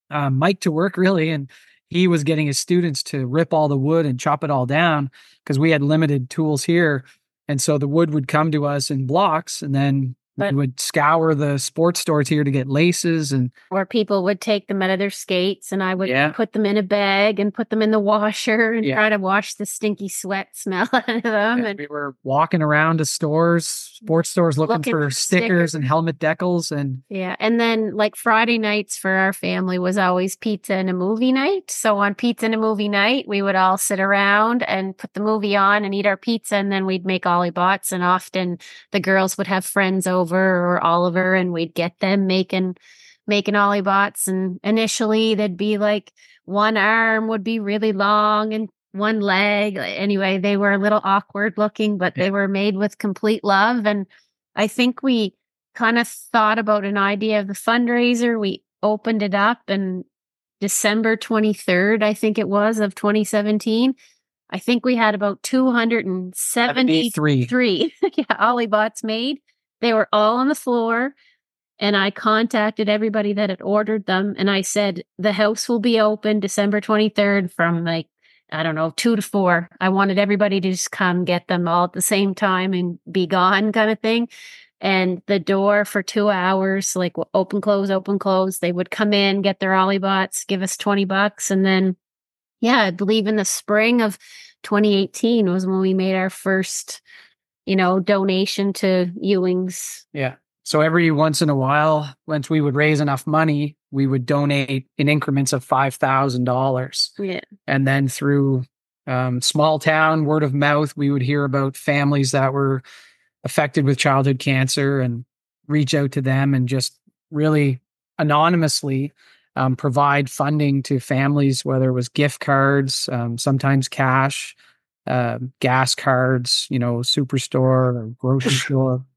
uh, Mike to work really. And he was getting his students to rip all the wood and chop it all down because we had limited tools here. And so the wood would come to us in blocks, and then But- we would scour the sports stores here to get laces. And Or people would take them out of their skates, and I would Yeah. put them in a bag and put them in the washer and Yeah. try to wash the stinky sweat smell out of them. and And we were walking around to stores, sports stores, looking, Looking for, for stickers, stickers. and helmet decals. And yeah, and then like Friday nights for our family was always pizza and a movie night. So on pizza and a movie night, we would all sit around and put the movie on and eat our pizza, and then we'd make Ollie Bots. And often the girls would have friends over or Oliver, and we'd get them making making Ollie Bots. And initially, they'd be like one arm would be really long and one leg. Anyway, they were a little awkward looking, but they were made with complete love. And I think we kind of thought about an idea of the fundraiser. We opened it up and December twenty-third, I think it was, of twenty seventeen. I think we had about two hundred seventy-three seventy-three. yeah, Ollie Bots made. They were all on the floor. And I contacted everybody that had ordered them. And I said, the house will be open December twenty-third from like, I don't know, two to four. I wanted everybody to just come get them all at the same time and be gone kind of thing. And the door for two hours, like open, close, open, close. They would come in, get their Ollie Bots, give us twenty bucks. And then, yeah, I believe in the spring of twenty eighteen was when we made our first, you know, donation to Ewing's. Yeah. So every once in a while, once we would raise enough money, we would donate in increments of five thousand dollars. Yeah. And then through um, small town word of mouth, we would hear about families that were affected with childhood cancer and reach out to them and just really anonymously um, provide funding to families, whether it was gift cards, um, sometimes cash, uh, gas cards, you know, superstore or grocery store.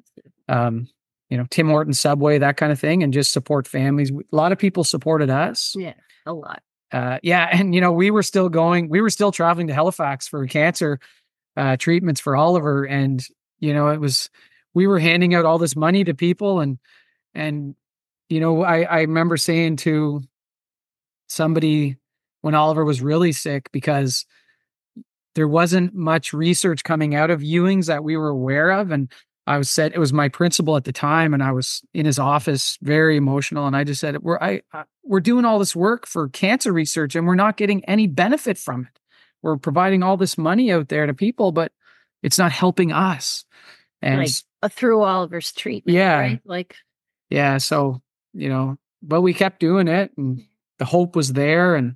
Um, you know, Tim Hortons, Subway, that kind of thing, and just support families. A lot of people supported us. Yeah, a lot. Uh, yeah. And, you know, we were still going, we were still traveling to Halifax for cancer uh, treatments for Oliver. And, you know, it was, we were handing out all this money to people. And, and, you know, I, I remember saying to somebody when Oliver was really sick, because there wasn't much research coming out of Ewing's that we were aware of. And I was said, it was my principal at the time, and I was in his office, very emotional. And I just said, we're, I, I, we're doing all this work for cancer research and we're not getting any benefit from it. We're providing all this money out there to people, but it's not helping us. And Like uh, through Oliver's treatment. Yeah. Right? Like, yeah, so, you know, but we kept doing it and the hope was there. And,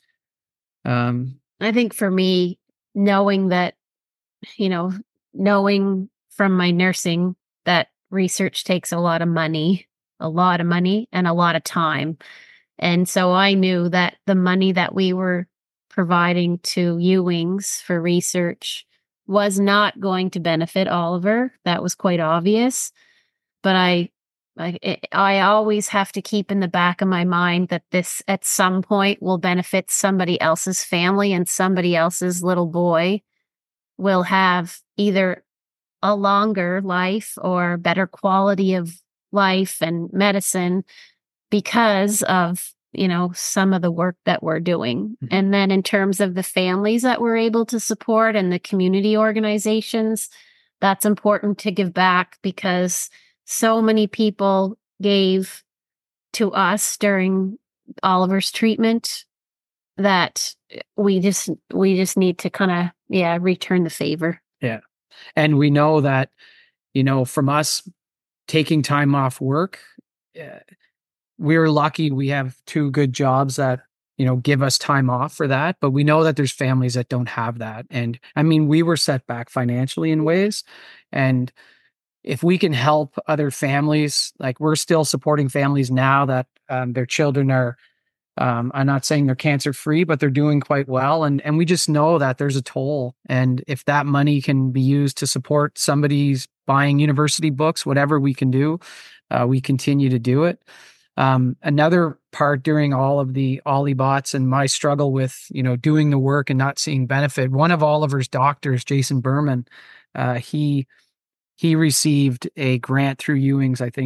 um, I think for me, knowing that, you know, knowing from my nursing that research takes a lot of money, a lot of money and a lot of time. And so I knew that the money that we were providing to Ewing's for research was not going to benefit Oliver. That was quite obvious. But I, I, it, I always have to keep in the back of my mind that this at some point will benefit somebody else's family, and somebody else's little boy will have either a longer life or better quality of life and medicine because of, you know, some of the work that we're doing. Mm-hmm. And then in terms of the families that we're able to support and the community organizations, that's important to give back because so many people gave to us during Oliver's treatment that we just, we just need to kind of, yeah, return the favor. Yeah. And we know that, you know, from us taking time off work, uh, we're lucky we have two good jobs that, you know, give us time off for that. But we know that there's families that don't have that. And I mean, we were set back financially in ways. And if we can help other families, like we're still supporting families now that um, their children are, Um, I'm not saying they're cancer free, but they're doing quite well. And, and we just know that there's a toll. And if that money can be used to support somebody's buying university books, whatever we can do, uh, we continue to do it. Um, another part during all of the Ollie Bots and my struggle with, you know, doing the work and not seeing benefit, one of Oliver's doctors, Jason Berman, uh, he, he received a grant through Ewing's, I think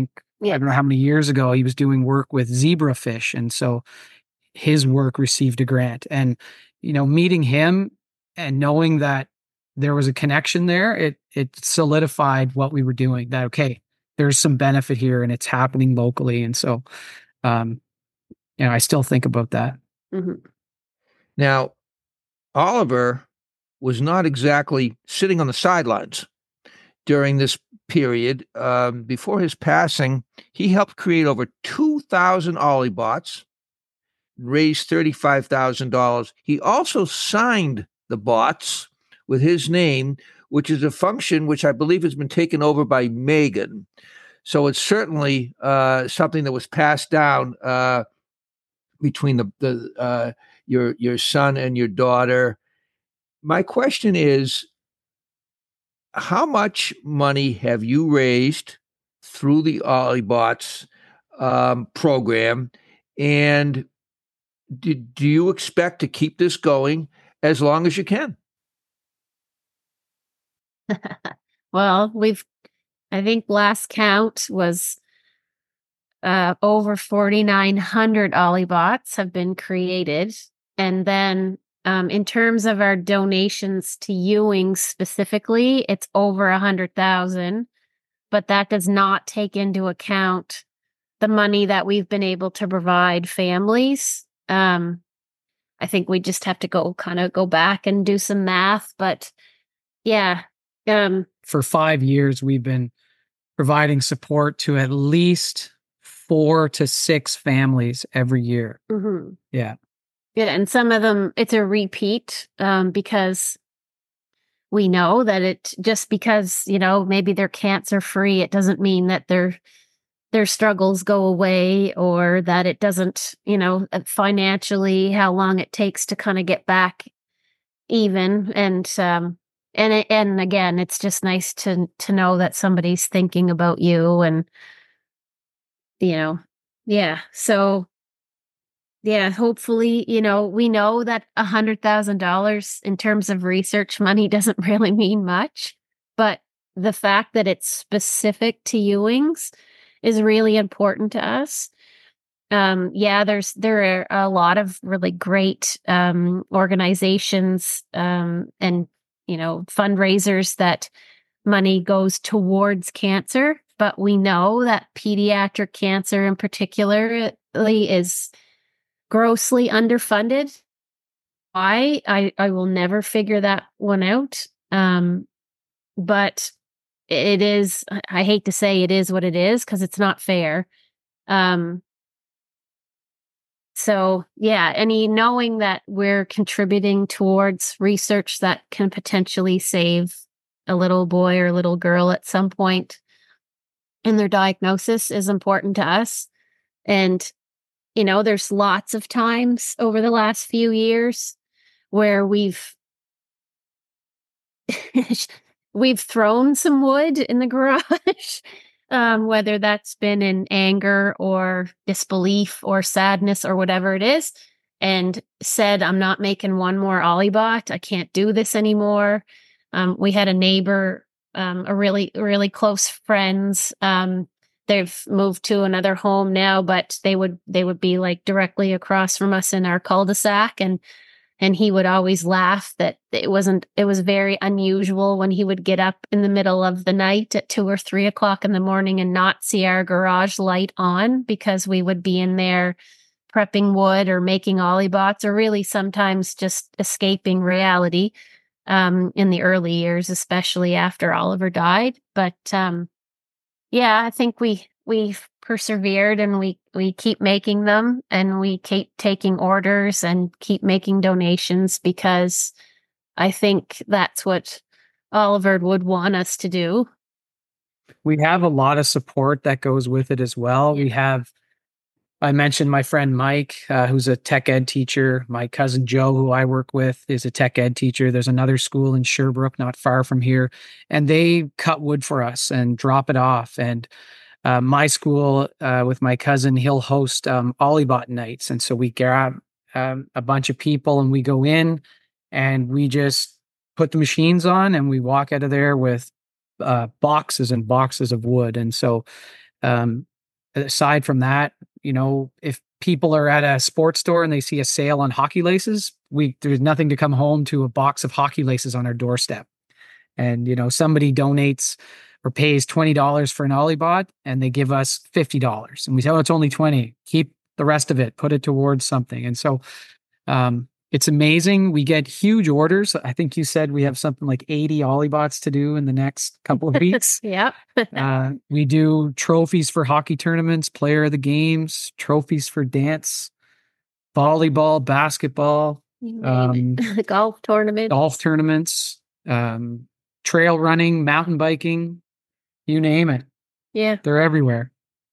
I don't know how many years ago, he was doing work with zebrafish. And so his work received a grant. And, you know, meeting him and knowing that there was a connection there, it it solidified what we were doing, that, okay, there's some benefit here and it's happening locally. And so, um, you know, I still think about that. Mm-hmm. Now, Oliver was not exactly sitting on the sidelines during this period. Um, before his passing, he helped create over two thousand Ollie-bots, raised thirty-five thousand dollars. He also signed the bots with his name, which is a function which I believe has been taken over by Megan. So it's certainly uh, something that was passed down uh, between the, the uh, your your son and your daughter. My question is, how much money have you raised through the Ollie-bots um, program, and do, do you expect to keep this going as long as you can? Well, we've, I think last count was uh, over forty-nine hundred Ollie-bots have been created. And then um, in terms of our donations to Ewing specifically, it's over one hundred thousand. But that does not take into account the money that we've been able to provide families. Um, I think we just have to go kind of go back and do some math. But yeah. Um, For five years, we've been providing support to at least four to six families every year. mm-hmm. Yeah. Yeah. And some of them, it's a repeat um, because we know that it just because, you know, maybe they're cancer free, it doesn't mean that their their struggles go away, or that it doesn't, you know, financially, how long it takes to kind of get back even. And, um, and, it, and again, it's just nice to, to know that somebody's thinking about you and, you know, yeah. So, yeah, hopefully, you know, we know that a hundred thousand dollars in terms of research money doesn't really mean much, but the fact that it's specific to Ewing's is really important to us. Um, yeah, there's there are a lot of really great um, organizations um, and you know fundraisers that money goes towards cancer, but we know that pediatric cancer in particular is grossly underfunded. I I I will never figure that one out. Um, but it is, I hate to say it is what it is because it's not fair. Um, so yeah, any knowing that we're contributing towards research that can potentially save a little boy or little girl at some point in their diagnosis is important to us. And you know, there's lots of times over the last few years where we've we've thrown some wood in the garage, um, whether that's been in anger or disbelief or sadness or whatever it is, and said, I'm not making one more Ollie-bot. I can't do this anymore. Um, we had a neighbor, um, a really, really close friends, um, they've moved to another home now, but they would they would be like directly across from us in our cul-de-sac, and and he would always laugh that it wasn't it was very unusual when he would get up in the middle of the night at two or three o'clock in the morning and not see our garage light on, because we would be in there prepping wood or making Ollie-bots, or really sometimes just escaping reality um, in the early years, especially after Oliver died. But um, yeah, I think we we've persevered, and we we keep making them, and we keep taking orders and keep making donations, because I think that's what Oliver would want us to do. We have a lot of support that goes with it as well. Yeah. We have, I mentioned my friend Mike, uh, who's a tech ed teacher. My cousin Joe, who I work with, is a tech ed teacher. There's another school in Sherbrooke, not far from here, and they cut wood for us and drop it off. And uh, my school, uh, with my cousin, he'll host um, Ollie-bot nights. And so we grab um, a bunch of people and we go in and we just put the machines on and we walk out of there with uh, boxes and boxes of wood. And so um, aside from that, you know, if people are at a sports store and they see a sale on hockey laces, we there's nothing to come home to a box of hockey laces on our doorstep. And, you know, somebody donates or pays twenty dollars for an Olibot and they give us fifty dollars. And we say, oh, it's only twenty. Keep the rest of it, put it towards something. And so um, it's amazing. We get huge orders. I think you said we have something like eighty Olibots to do in the next couple of weeks. Yep. uh, we do trophies for hockey tournaments, player of the games, trophies for dance, volleyball, basketball, um, golf tournament, golf tournaments, um, trail running, mountain biking, you name it. Yeah. They're everywhere.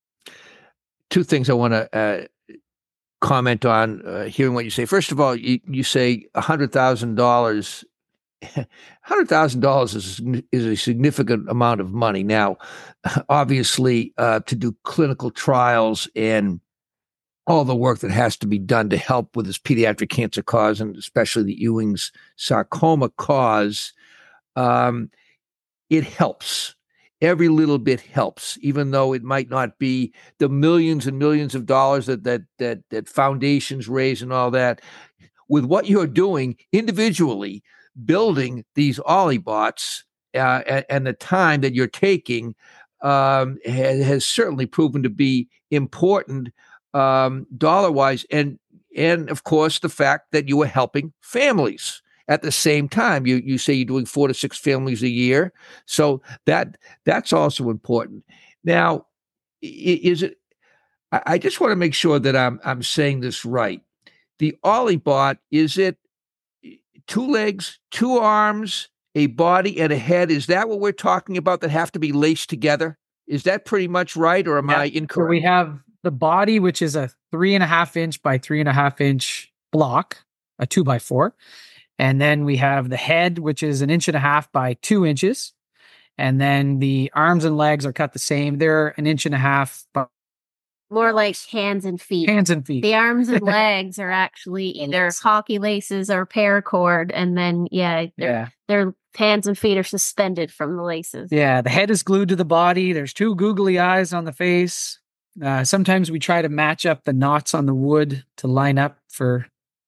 Two things I want to uh, comment on, uh, hearing what you say. First of all, you, you say one hundred thousand dollars. one hundred thousand dollars is, is a significant amount of money. Now, obviously, uh, to do clinical trials and all the work that has to be done to help with this pediatric cancer cause, and especially the Ewing's sarcoma cause, um, it helps. Every little bit helps, even though it might not be the millions and millions of dollars that that that that foundations raise and all that. With what you're doing individually, building these Olibots uh, and, and the time that you're taking um, has, has certainly proven to be important um, dollar-wise, and and of course the fact that you are helping families. At the same time, you you say you're doing four to six families a year, so that that's also important. Now, is it? I just want to make sure that I'm I'm saying this right. The Olibot, is it two legs, two arms, a body, and a head? Is that what we're talking about? That have to be laced together? Is that pretty much right, or am yeah. I incorrect? So we have the body, which is a three and a half inch by three and a half inch block, a two by four. And then we have the head, which is an inch and a half by two inches. And then the arms and legs are cut the same. They're an inch and a half. By more like hands and feet. Hands and feet. The arms and legs are actually either hockey laces or paracord. And then, yeah, yeah, their hands and feet are suspended from the laces. Yeah, the head is glued to the body. There's two googly eyes on the face. Uh, sometimes we try to match up the knots on the wood to line up for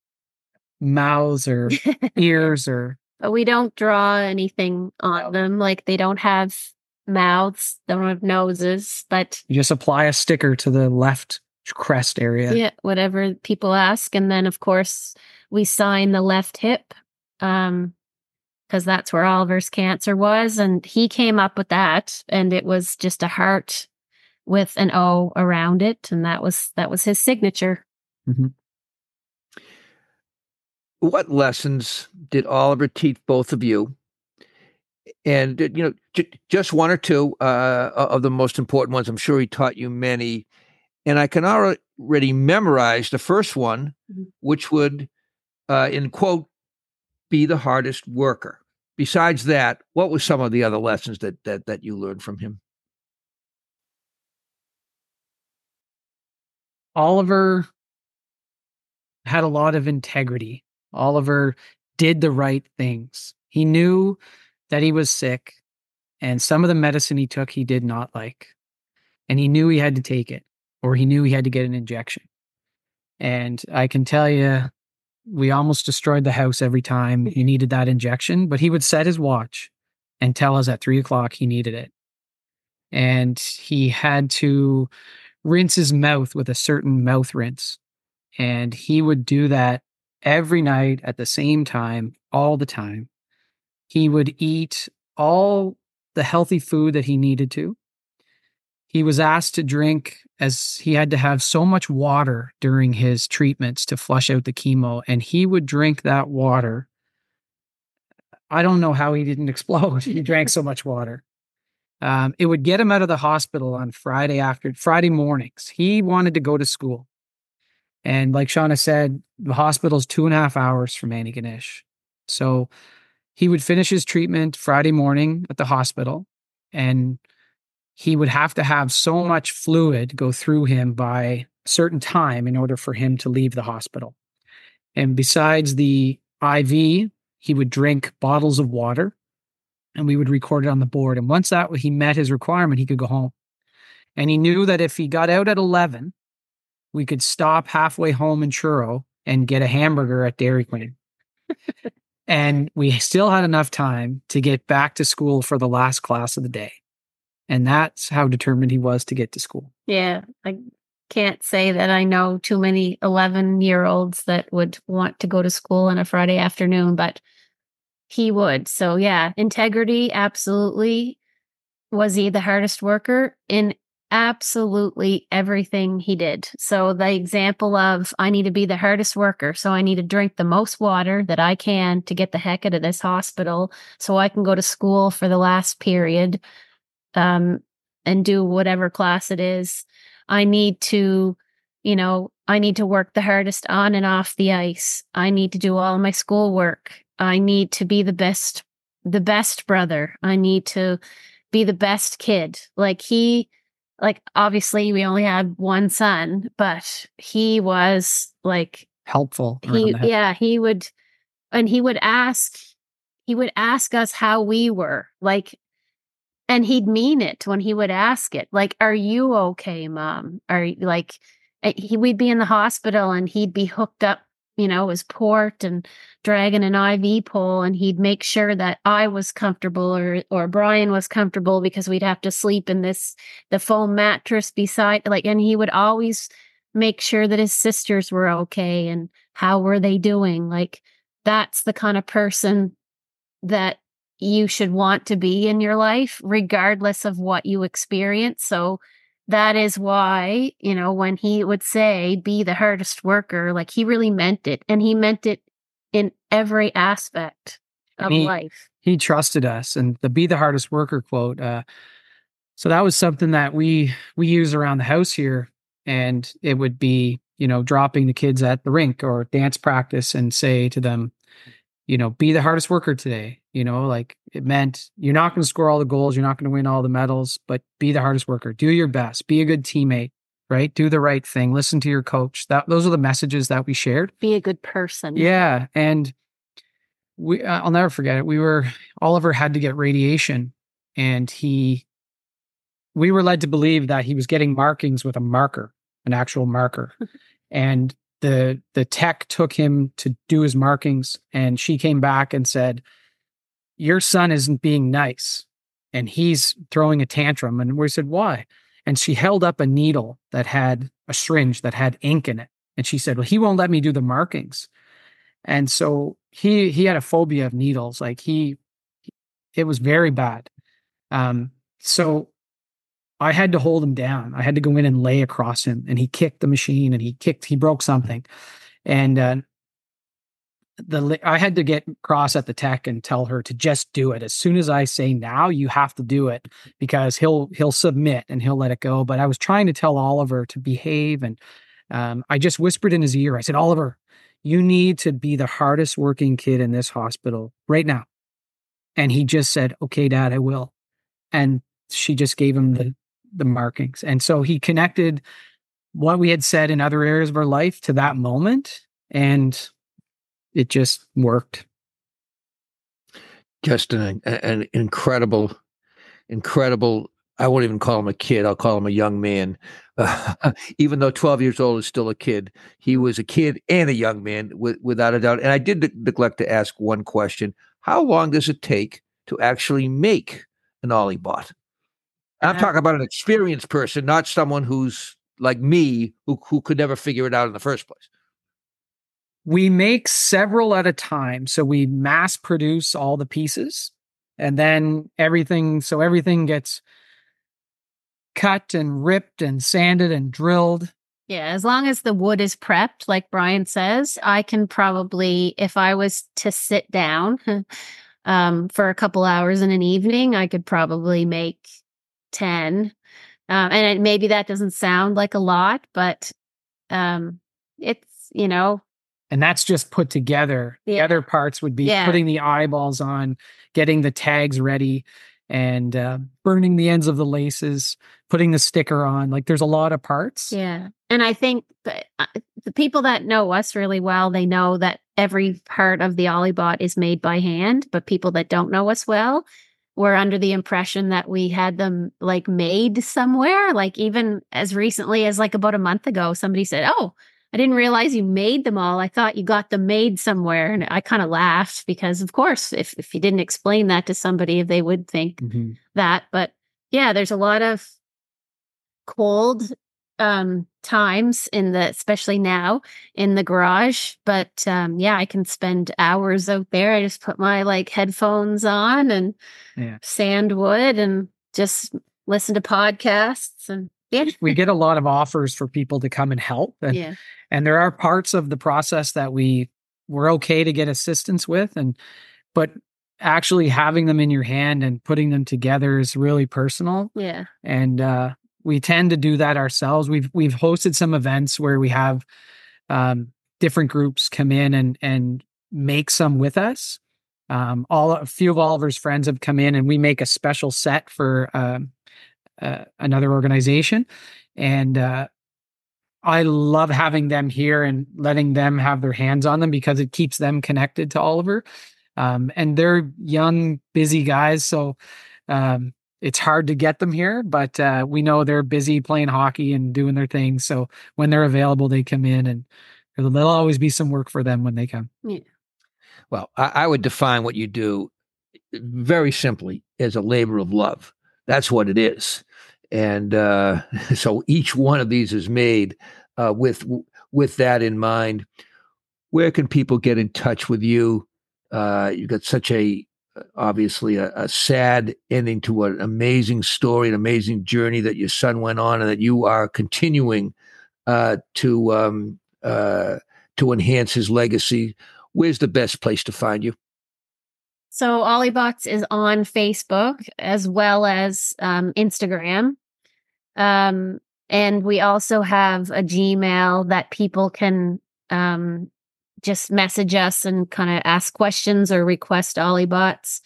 mouths or ears, or but we don't draw anything on no. them. Like they don't have mouths, they don't have noses, but you just apply a sticker to the left crest area. Yeah, whatever people ask. And then of course we sign the left hip, um because that's where Oliver's cancer was, and he came up with that, and it was just a heart with an O around it, and that was that was his signature. Mm-hmm. What lessons did Oliver teach both of you? And, you know, j- just one or two uh, of the most important ones. I'm sure he taught you many. And I can already memorize the first one, mm-hmm. which would, uh, in quote, be the hardest worker. Besides that, what were some of the other lessons that that that you learned from him? Oliver had a lot of integrity. Oliver did the right things. He knew that he was sick, and some of the medicine he took he did not like. And he knew he had to take it, or he knew he had to get an injection. And I can tell you, we almost destroyed the house every time he needed that injection, but he would set his watch and tell us at three o'clock he needed it. And he had to rinse his mouth with a certain mouth rinse. And he would do that every night at the same time, all the time. He would eat all the healthy food that he needed to. He was asked to drink, as he had to have so much water during his treatments to flush out the chemo, and he would drink that water. I don't know how he didn't explode. He drank so much water. Um, it would get him out of the hospital on Friday after Friday mornings. He wanted to go to school. And like Shauna said, the hospital's two and a half hours from Antigonish. So he would finish his treatment Friday morning at the hospital, and he would have to have so much fluid go through him by a certain time in order for him to leave the hospital. And besides the I V, he would drink bottles of water, and we would record it on the board. And once that he met his requirement, he could go home. And he knew that if he got out at eleven, we could stop halfway home in Truro and get a hamburger at Dairy Queen. And we still had enough time to get back to school for the last class of the day. And that's how determined he was to get to school. Yeah. I can't say that I know too many eleven year olds that would want to go to school on a Friday afternoon, but he would. So yeah, integrity, absolutely. Was he the hardest worker? In absolutely everything he did. So the example of, I need to be the hardest worker, so I need to drink the most water that I can to get the heck out of this hospital so I can go to school for the last period um, and do whatever class it is. I need to, you know, I need to work the hardest on and off the ice. I need to do all of my schoolwork. I need to be the best, the best brother. I need to be the best kid. Like he, like, obviously we only had one son, but he was like helpful. He, yeah, he would, and he would ask, he would ask us how we were, like, and he'd mean it when he would ask it. Like, are you okay, Mom? Are you like, he, we'd be in the hospital and he'd be hooked up, you know, his port and dragging an I V pole, and he'd make sure that I was comfortable or or Brian was comfortable because we'd have to sleep in this the foam mattress beside, like, and he would always make sure that his sisters were okay and how were they doing. Like, that's the kind of person that you should want to be in your life, regardless of what you experience. So that is why, you know, when he would say, be the hardest worker, like, he really meant it. And he meant it in every aspect of he, life. He trusted us. And the be the hardest worker quote. Uh, so that was something that we, we use around the house here. And it would be, you know, dropping the kids at the rink or dance practice and say to them, you know, be the hardest worker today. You know, like, it meant you're not going to score all the goals. You're not going to win all the medals, but be the hardest worker. Do your best. Be a good teammate, right? Do the right thing. Listen to your coach. That those are the messages that we shared. Be a good person. Yeah. And we, uh, I'll never forget it. We were, Oliver had to get radiation, and he, we were led to believe that he was getting markings with a marker, an actual marker. And the, the tech took him to do his markings, and she came back and said, your son isn't being nice and he's throwing a tantrum. And we said, why? And she held up a needle that had a syringe that had ink in it. And she said, well, he won't let me do the markings. And so he, he had a phobia of needles. Like he, it was very bad. Um, so I had to hold him down. I had to go in and lay across him, and he kicked the machine and he kicked, he broke something. And, uh, The I had to get cross at the tech and tell her to just do it. As soon as I say now, you have to do it, because he'll he'll submit and he'll let it go. But I was trying to tell Oliver to behave, and um, I just whispered in his ear. I said, Oliver, you need to be the hardest working kid in this hospital right now. And he just said, okay, Dad, I will. And she just gave him the the markings. And so he connected what we had said in other areas of our life to that moment, and it just worked. Just an, an incredible, incredible, I won't even call him a kid. I'll call him a young man. Uh, even though twelve years old is still a kid, he was a kid and a young man, with, without a doubt. And I did ne- neglect to ask one question. How long does it take to actually make an Olibot? I'm talking about an experienced person, not someone who's like me, who, who could never figure it out in the first place. We make several at a time. So we mass produce all the pieces, and then everything. So everything gets cut and ripped and sanded and drilled. Yeah. As long as the wood is prepped, like Brian says, I can probably, if I was to sit down um, for a couple hours in an evening, I could probably make ten. Um, and it, maybe that doesn't sound like a lot, but um, it's, you know, and that's just put together. Yeah. The other parts would be yeah. putting the eyeballs on, getting the tags ready, and uh, burning the ends of the laces, putting the sticker on. Like, there's a lot of parts. Yeah. And I think the, uh, the people that know us really well, they know that every part of the Olibot is made by hand. But people that don't know us well, were under the impression that we had them like made somewhere. Like even as recently as like about a month ago, somebody said, "Oh, I didn't realize you made them all. I thought you got them made somewhere." And I kind of laughed because, of course, if, if you didn't explain that to somebody, they would think mm-hmm. that. But yeah, there's a lot of cold um, times in the, especially now in the garage. But um, yeah, I can spend hours out there. I just put my like headphones on and yeah. sand wood and just listen to podcasts. And yeah, we get a lot of offers for people to come and help. And, yeah. and there are parts of the process that we we're okay to get assistance with. And, but actually having them in your hand and putting them together is really personal. Yeah. And, uh, we tend to do that ourselves. We've we've hosted some events where we have um, different groups come in and and make some with us. Um, all a few of Oliver's friends have come in, and we make a special set for um, uh, another organization. And uh, I love having them here and letting them have their hands on them because it keeps them connected to Oliver. Um, and they're young, busy guys, so. Um, It's hard to get them here, but uh, we know they're busy playing hockey and doing their thing. So when they're available, they come in, and there'll always be some work for them when they come. Yeah. Well, I, I would define what you do very simply as a labor of love. That's what it is. And uh, so each one of these is made uh, with with that in mind. Where can people get in touch with you? Uh, you've got such a obviously a, a sad ending to an amazing story, an amazing journey that your son went on and that you are continuing uh, to um, uh, to enhance his legacy. Where's the best place to find you? So Olliebots is on Facebook as well as um, Instagram. Um, and we also have a Gmail that people can um, just message us and kind of ask questions or request Olliebots.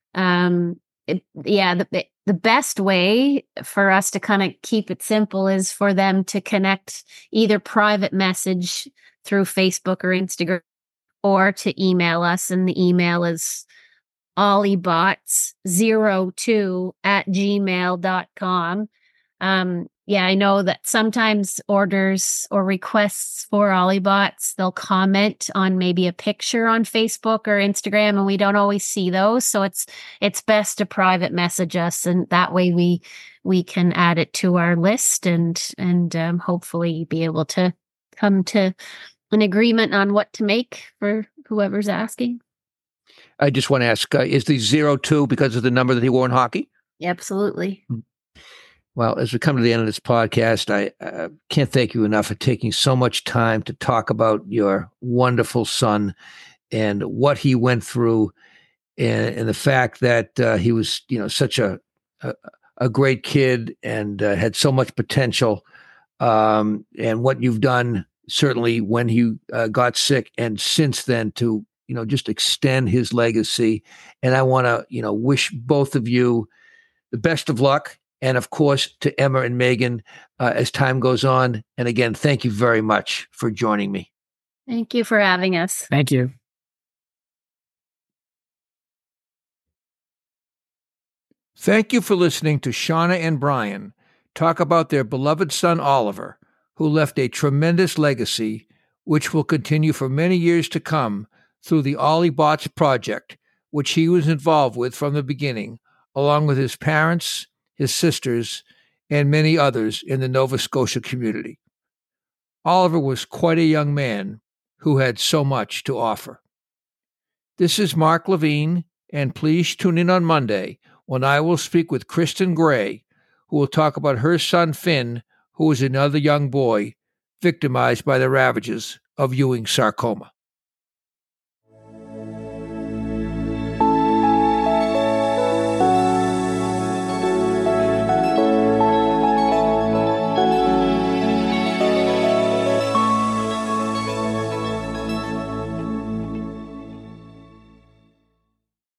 Um, it, yeah, the, the best way for us to kind of keep it simple is for them to connect either private message through Facebook or Instagram or to email us. And the email is olliebots zero two at gmail dot com. Um, yeah, I know that sometimes orders or requests for Olliebots, they'll comment on maybe a picture on Facebook or Instagram, and we don't always see those. So it's it's best to private message us, and that way we we can add it to our list and and um, hopefully be able to come to an agreement on what to make for whoever's asking. I just want to ask: uh, is the zero two because of the number that he wore in hockey? Absolutely. Mm-hmm. Well, as we come to the end of this podcast, I uh, can't thank you enough for taking so much time to talk about your wonderful son and what he went through, and, and the fact that uh, he was, you know, such a a, a great kid and uh, had so much potential, um, and what you've done certainly when he uh, got sick and since then to, you know, just extend his legacy. And I want to, you know, wish both of you the best of luck. And of course, to Emma and Megan, uh, as time goes on. And again, thank you very much for joining me. Thank you for having us. Thank you. Thank you for listening to Shauna and Brian talk about their beloved son, Oliver, who left a tremendous legacy, which will continue for many years to come through the Olliebots project, which he was involved with from the beginning, along with his parents, his sisters, and many others in the Nova Scotia community. Oliver was quite a young man who had so much to offer. This is Mark Levine, and please tune in on Monday when I will speak with Kristen Gray, who will talk about her son Finn, who was another young boy victimized by the ravages of Ewing sarcoma.